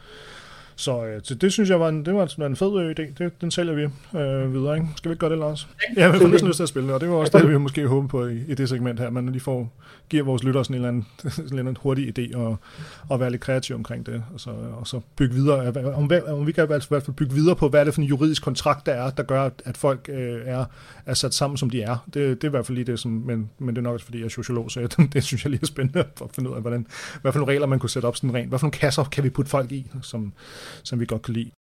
A: Så det synes jeg var en fed idé. Den sælger vi videre, ikke? Skal vi ikke gøre det, Lars? Ja, vi får næsten lyst til at spille det, og det var også det, vi måske håber på i det segment her. Man lige giver vores lyttere sådan en eller anden hurtig idé og være lidt kreativ omkring det, og så bygge videre. Om vi kan i hvert fald bygge videre på, hvad er det for en juridisk kontrakt, der gør, at folk er sat sammen, som de er. Det er i hvert fald lige det, men det er nok også, fordi jeg er sociolog, så det synes jeg lige er spændende for at finde ud af, hvad for nogle regler man kunne sætte op sådan rent. Hvad for nogle kasser kan vi putte folk i, som vi godt kan lide.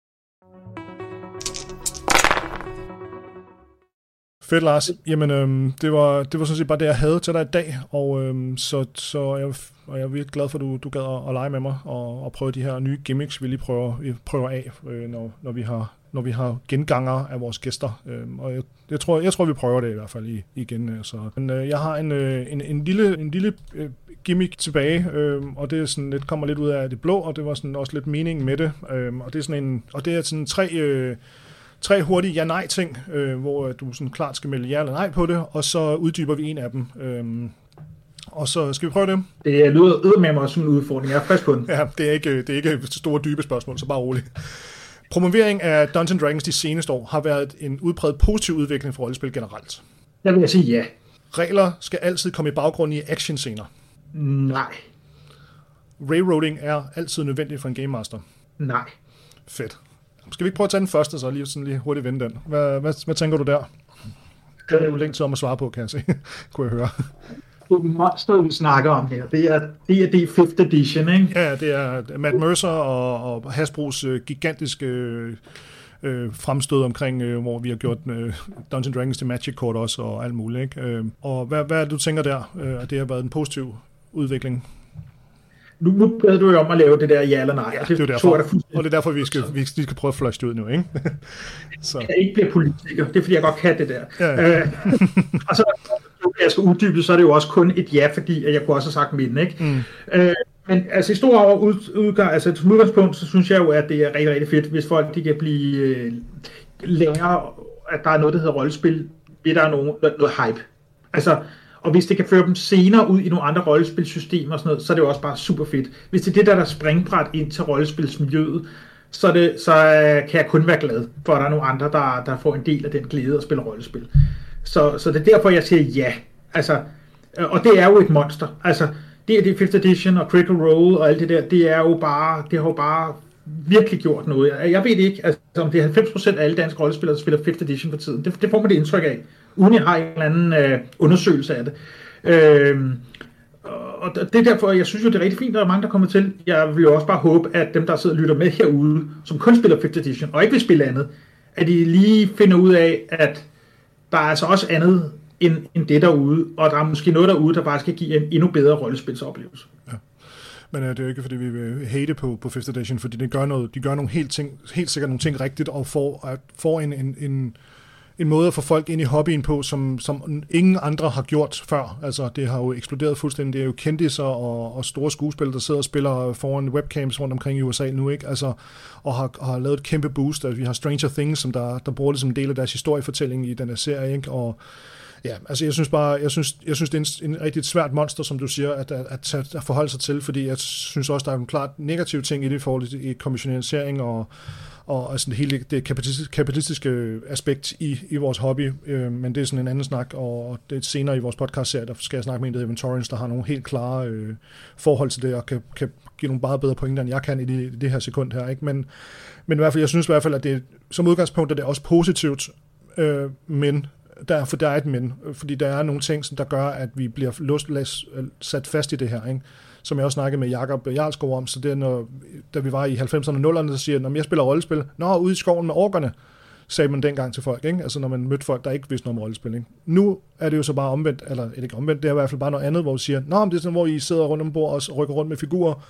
A: Fedt, Lars. Jamen, det var sådan set bare det, jeg havde til dig i dag, og så jeg er virkelig glad for, at du gad at lege med mig og prøve de her nye gimmicks, vi lige prøver af, når vi har genganger af vores gæster. Og jeg tror, vi prøver det i hvert fald igen. Men jeg har en lille gimmick tilbage, og det er sådan lidt, kommer lidt ud af det blå, og det var sådan også lidt meningen med det. Og det er sådan tre hurtige ja-nej ting, hvor du sådan klart skal melde ja eller nej på det, og så uddyber vi en af dem. Og så skal vi prøve det.
B: Det lyder med mig som en udfordring. Jeg er frisk på den.
A: Ja, det er ikke store dybe spørgsmål, så bare roligt. Promovering af Dungeons & Dragons de seneste år har været en udpræget positiv udvikling for rollespil generelt.
B: Der vil jeg sige ja.
A: Regler skal altid komme i baggrunden i actionscener.
B: Nej.
A: railroading er altid nødvendigt for en Game Master?
B: Nej.
A: Fedt. Skal vi ikke prøve at tage den første, så lige hurtigt vende den? Hvad tænker du der? Det er jo længe tid om at svare på, kan jeg se. Kunne jeg høre.
B: Monster, vi snakker om her, det er D&D 5th edition, ikke?
A: Ja, det er Matt Mercer og Hasbros gigantiske fremstød omkring, hvor vi har gjort Dungeons & Dragons til Magic kort også, og alt muligt, ikke? Og hvad er det, du tænker der, at det har været en positiv udvikling?
B: Nu beder du jo om at lave det der ja eller nej.
A: Ja, det er derfor. Og det er derfor, vi skal prøve at flush det ud nu, ikke? Så.
B: Jeg ikke bliver politiker, det er fordi, jeg godt kan det der.
A: Ja.
B: Og så, jeg skal uddybe, så er det jo også kun et ja, fordi jeg kunne også have sagt midten, ikke? Men altså i stor udgang, altså som udgangspunkt, så synes jeg jo, at det er rigtig, rigtig fedt, hvis folk de kan blive længere, at der er noget, der hedder rollespil, ved der er noget hype. Altså, og hvis det kan føre dem senere ud i nogle andre rollespilsystemer og sådan noget, så er det jo også bare super fedt. Hvis det er det, der er springbræt ind til rollespilsmiljøet, så kan jeg kun være glad, for at der er nogle andre, der får en del af den glæde at spille rollespil. Så det er derfor, jeg siger ja. Altså, og det er jo et monster. Altså, det er 5th edition og Critical Role og alt det der, det har jo bare virkelig gjort noget. Jeg ved ikke, altså, om det er 90% af alle danske rollespillere, der spiller 5th edition for tiden. Det får man det indtryk af, uden jeg har en eller anden undersøgelse af det. Og det er derfor, jeg synes jo, det er rigtig fint, der er mange, der kommer til. Jeg vil jo også bare håbe, at dem, der sidder og lytter med herude, som kun spiller 5th edition, og ikke vil spille andet, at de lige finder ud af, at der er altså også andet end det derude, og der er måske noget derude, der bare skal give en endnu bedre rollespilsoplevelse. Ja.
A: Men det er jo ikke, fordi vi vil hate på 5th edition, fordi de gør nogle helt sikkert nogle ting rigtigt, og får en måde at få folk ind i hobbyen på, som ingen andre har gjort før. Altså, det har jo eksploderet fuldstændig. Det er jo kendiser og store skuespillere, der sidder og spiller foran webcams rundt omkring i USA nu, ikke? Altså, og har lavet et kæmpe boost. Altså, vi har Stranger Things, som der bruger det som en del af deres historiefortælling i den her serie, ikke? Og ja, altså jeg synes det er en rigtig svært monster, som du siger, at forholde sig til, fordi jeg synes også, der er en klart negativ ting i det i forhold til kommissionalisering og altså hele det kapitalistiske aspekt i vores hobby, men det er sådan en anden snak, og det er senere i vores podcast-serie, der skal jeg snakke med en, der hedder Torrens, der har nogle helt klare forhold til det, og kan give nogle meget bedre pointer, end jeg kan i det her sekund her, ikke? Men i hvert fald, jeg synes i hvert fald, at det som udgangspunkt er det også positivt, men for der er et men, fordi der er nogle ting, som der gør, at vi bliver sat fast i det her, ikke? Som jeg også snakkede med Jakob Jarlskov om, så det er, da vi var i 90'erne og 0'erne, så siger jeg, jeg spiller rollespil. Ude i skoven med orkerne, sagde man dengang til folk, ikke? Altså når man mødte folk, der ikke vidste noget om rollespil, ikke? Nu er det jo så bare omvendt, eller ikke omvendt, det er i hvert fald bare noget andet, hvor vi siger, det er sådan, hvor I sidder rundt om bord og rykker rundt med figurer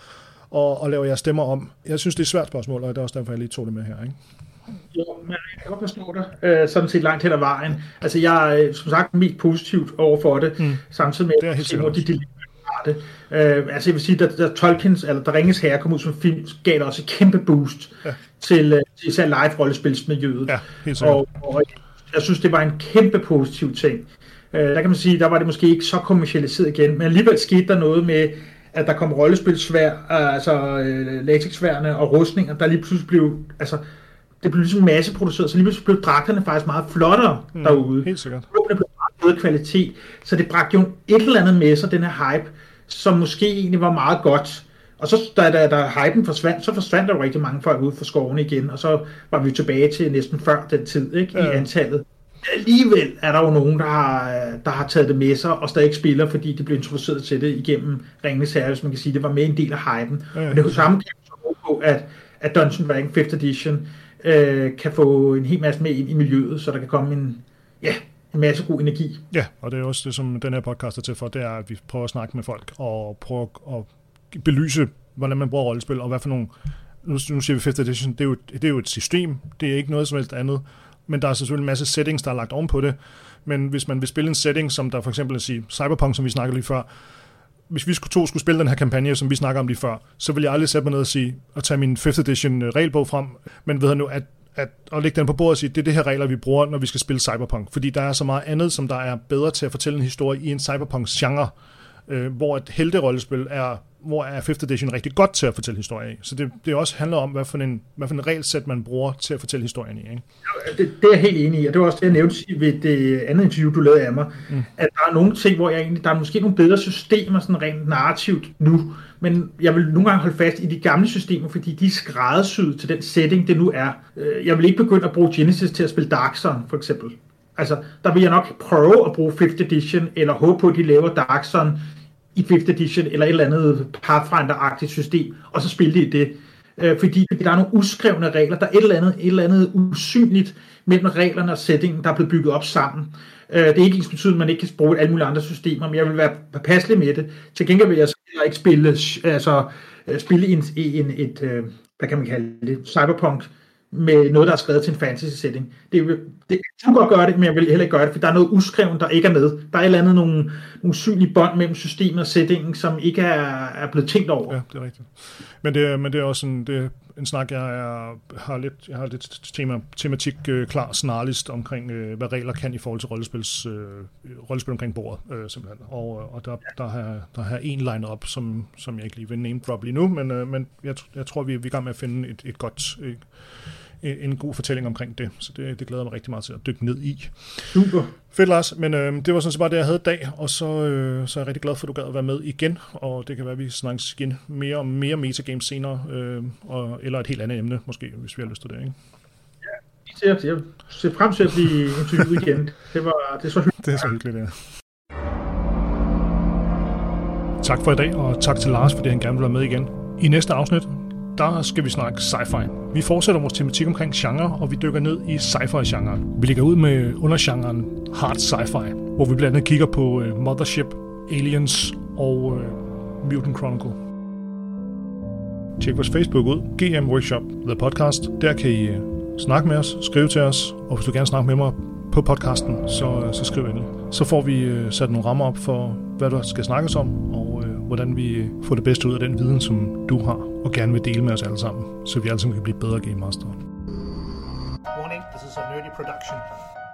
A: og laver jeres stemmer om. Jeg synes, det er et svært spørgsmål, og det er også derfor, jeg lige tog det med her, ikke?
B: Jo, men jeg kan godt forstå dig, sådan set langt hen ad vejen. Altså, jeg er som sagt mest positivt over for det, samtidig med, at de dilemmaer det. Altså, jeg vil sige, da Tolkiens, eller der Ringes Herre kom ud som film, gav det også et kæmpe boost til især live-rollespilsmiljøet. Ja, helt sikkert. Og jeg synes, det var en kæmpe positiv ting. Der kan man sige, der var det måske ikke så kommercialiseret igen, men alligevel skete der noget med, at der kom rollespilsvær, altså latexsværne og rustninger, der lige pludselig blev, altså det blev ligesom masseproduceret, så lige pludselig blev dragterne faktisk meget flottere derude.
A: Helt sikkert.
B: Det blev meget bedre kvalitet, så det bragte jo et eller andet med sig, den her hype, som måske egentlig var meget godt. Og så da hypen forsvandt, så forsvandt der jo rigtig mange folk ud fra skovene igen, og så var vi tilbage til næsten før den tid, ikke, i antallet. Alligevel er der jo nogen, der har taget det med sig, og stadig spiller, fordi de blev introduceret til det igennem Ringenes Herre, hvis man kan sige, det var med en del af hypen. Og det er jo samme på, at Dungeons & Dragons 5th edition kan få en hel masse med ind i miljøet, så der kan komme en masse god energi.
A: Ja, og det er også det, som den her podcast er til for, det er, at vi prøver at snakke med folk, og prøver at belyse, hvordan man bruger rollespil, og hvad for nogle, nu siger vi 5th edition, det er jo et system, det er ikke noget som helst andet, men der er selvfølgelig en masse settings, der er lagt ovenpå det, men hvis man vil spille en setting, som der for eksempel at sige Cyberpunk, som vi snakkede lige før, hvis vi skulle spille den her kampagne, som vi snakker om lige før, så vil jeg aldrig sætte mig ned og tage min 5th edition regelbog frem, men ved nu, at lægge den på bordet og sige, det er det her regler, vi bruger, når vi skal spille Cyberpunk, fordi der er så meget andet, som der er bedre til at fortælle en historie i en Cyberpunk-genre, hvor et helterollespil hvor er 5th edition rigtig godt til at fortælle historier i. Så det også handler om, hvad for en regelsæt man bruger til at fortælle historien i. Ikke?
B: Det er jeg helt enig i, og det var også det, jeg nævnte ved det andet interview, du lavede af mig, at der er nogle ting, hvor der er måske nogle bedre systemer, sådan rent narrativt nu, men jeg vil nogle gange holde fast i de gamle systemer, fordi de er skræddersyet til den setting, det nu er. Jeg vil ikke begynde at bruge Genesis til at spille Dark Sun, for eksempel. Altså, der vil jeg nok prøve at bruge 5th edition, eller håbe på, at de laver Dark Sun i 5th edition, eller et eller andet Pathfinder-agtigt system, og så spille det i det. Fordi der er nogle uskrevne regler, der er et eller andet usynligt mellem reglerne og settingen, der er blevet bygget op sammen. Det er ikke ensbetydende, at man ikke kan bruge alle mulige andre systemer, men jeg vil være påpasselig med det. Til gengæld vil jeg så ikke spille et hvad kan man kalde det, cyberpunk, med noget, der er skrevet til en fantasy setting. Det kan godt gøre det, men jeg vil heller ikke gøre det, for der er noget uskrevet, der ikke er med. Der er et eller andet nogle usynlige bånd mellem systemet og settingen, som ikke er blevet tænkt over.
A: Ja, det er rigtigt. Men det er også en snak, jeg har lidt tematik klar snarligst omkring, hvad regler kan i forhold til rollespil omkring bordet, simpelthen. Og der har jeg en line op, som jeg ikke lige vil name drop lige nu, men jeg tror, vi er i gang med at finde et godt... en god fortælling omkring det, så det glæder mig rigtig meget til at dykke ned i.
B: Super.
A: Fedt, Lars, men det var sådan set bare det, jeg havde i dag, og så er jeg rigtig glad for, at du gad at være med igen, og det kan være, at vi snakkes igen mere metagames senere, eller et helt andet emne, måske, hvis vi har lyst til det, ikke?
B: Ja, jeg ser frem til at blive interviewet igen. Det er så hyggeligt.
A: Det er så hyggeligt, ja. Tak for i dag, og tak til Lars, fordi han gerne vil være med igen. I næste afsnit, der skal vi snakke sci-fi. Vi fortsætter vores tematik omkring genre, og vi dykker ned i sci-fi-genren. Vi ligger ud med undergenren hard sci-fi, hvor vi blandt andet kigger på Mothership, Aliens og Mutant Chronicle. Tjek vores Facebook ud, GM Workshop The Podcast. Der kan I snakke med os, skrive til os, og hvis du gerne snakke med mig på podcasten, så skriv endelig. Så får vi sat nogle rammer op for, hvad der skal snakkes om, og hvordan vi får det bedste ud af den viden, som du har, og gerne vil dele med os alle sammen, så vi alle sammen kan blive bedre game master.
D: Warning, this is a nerdy production.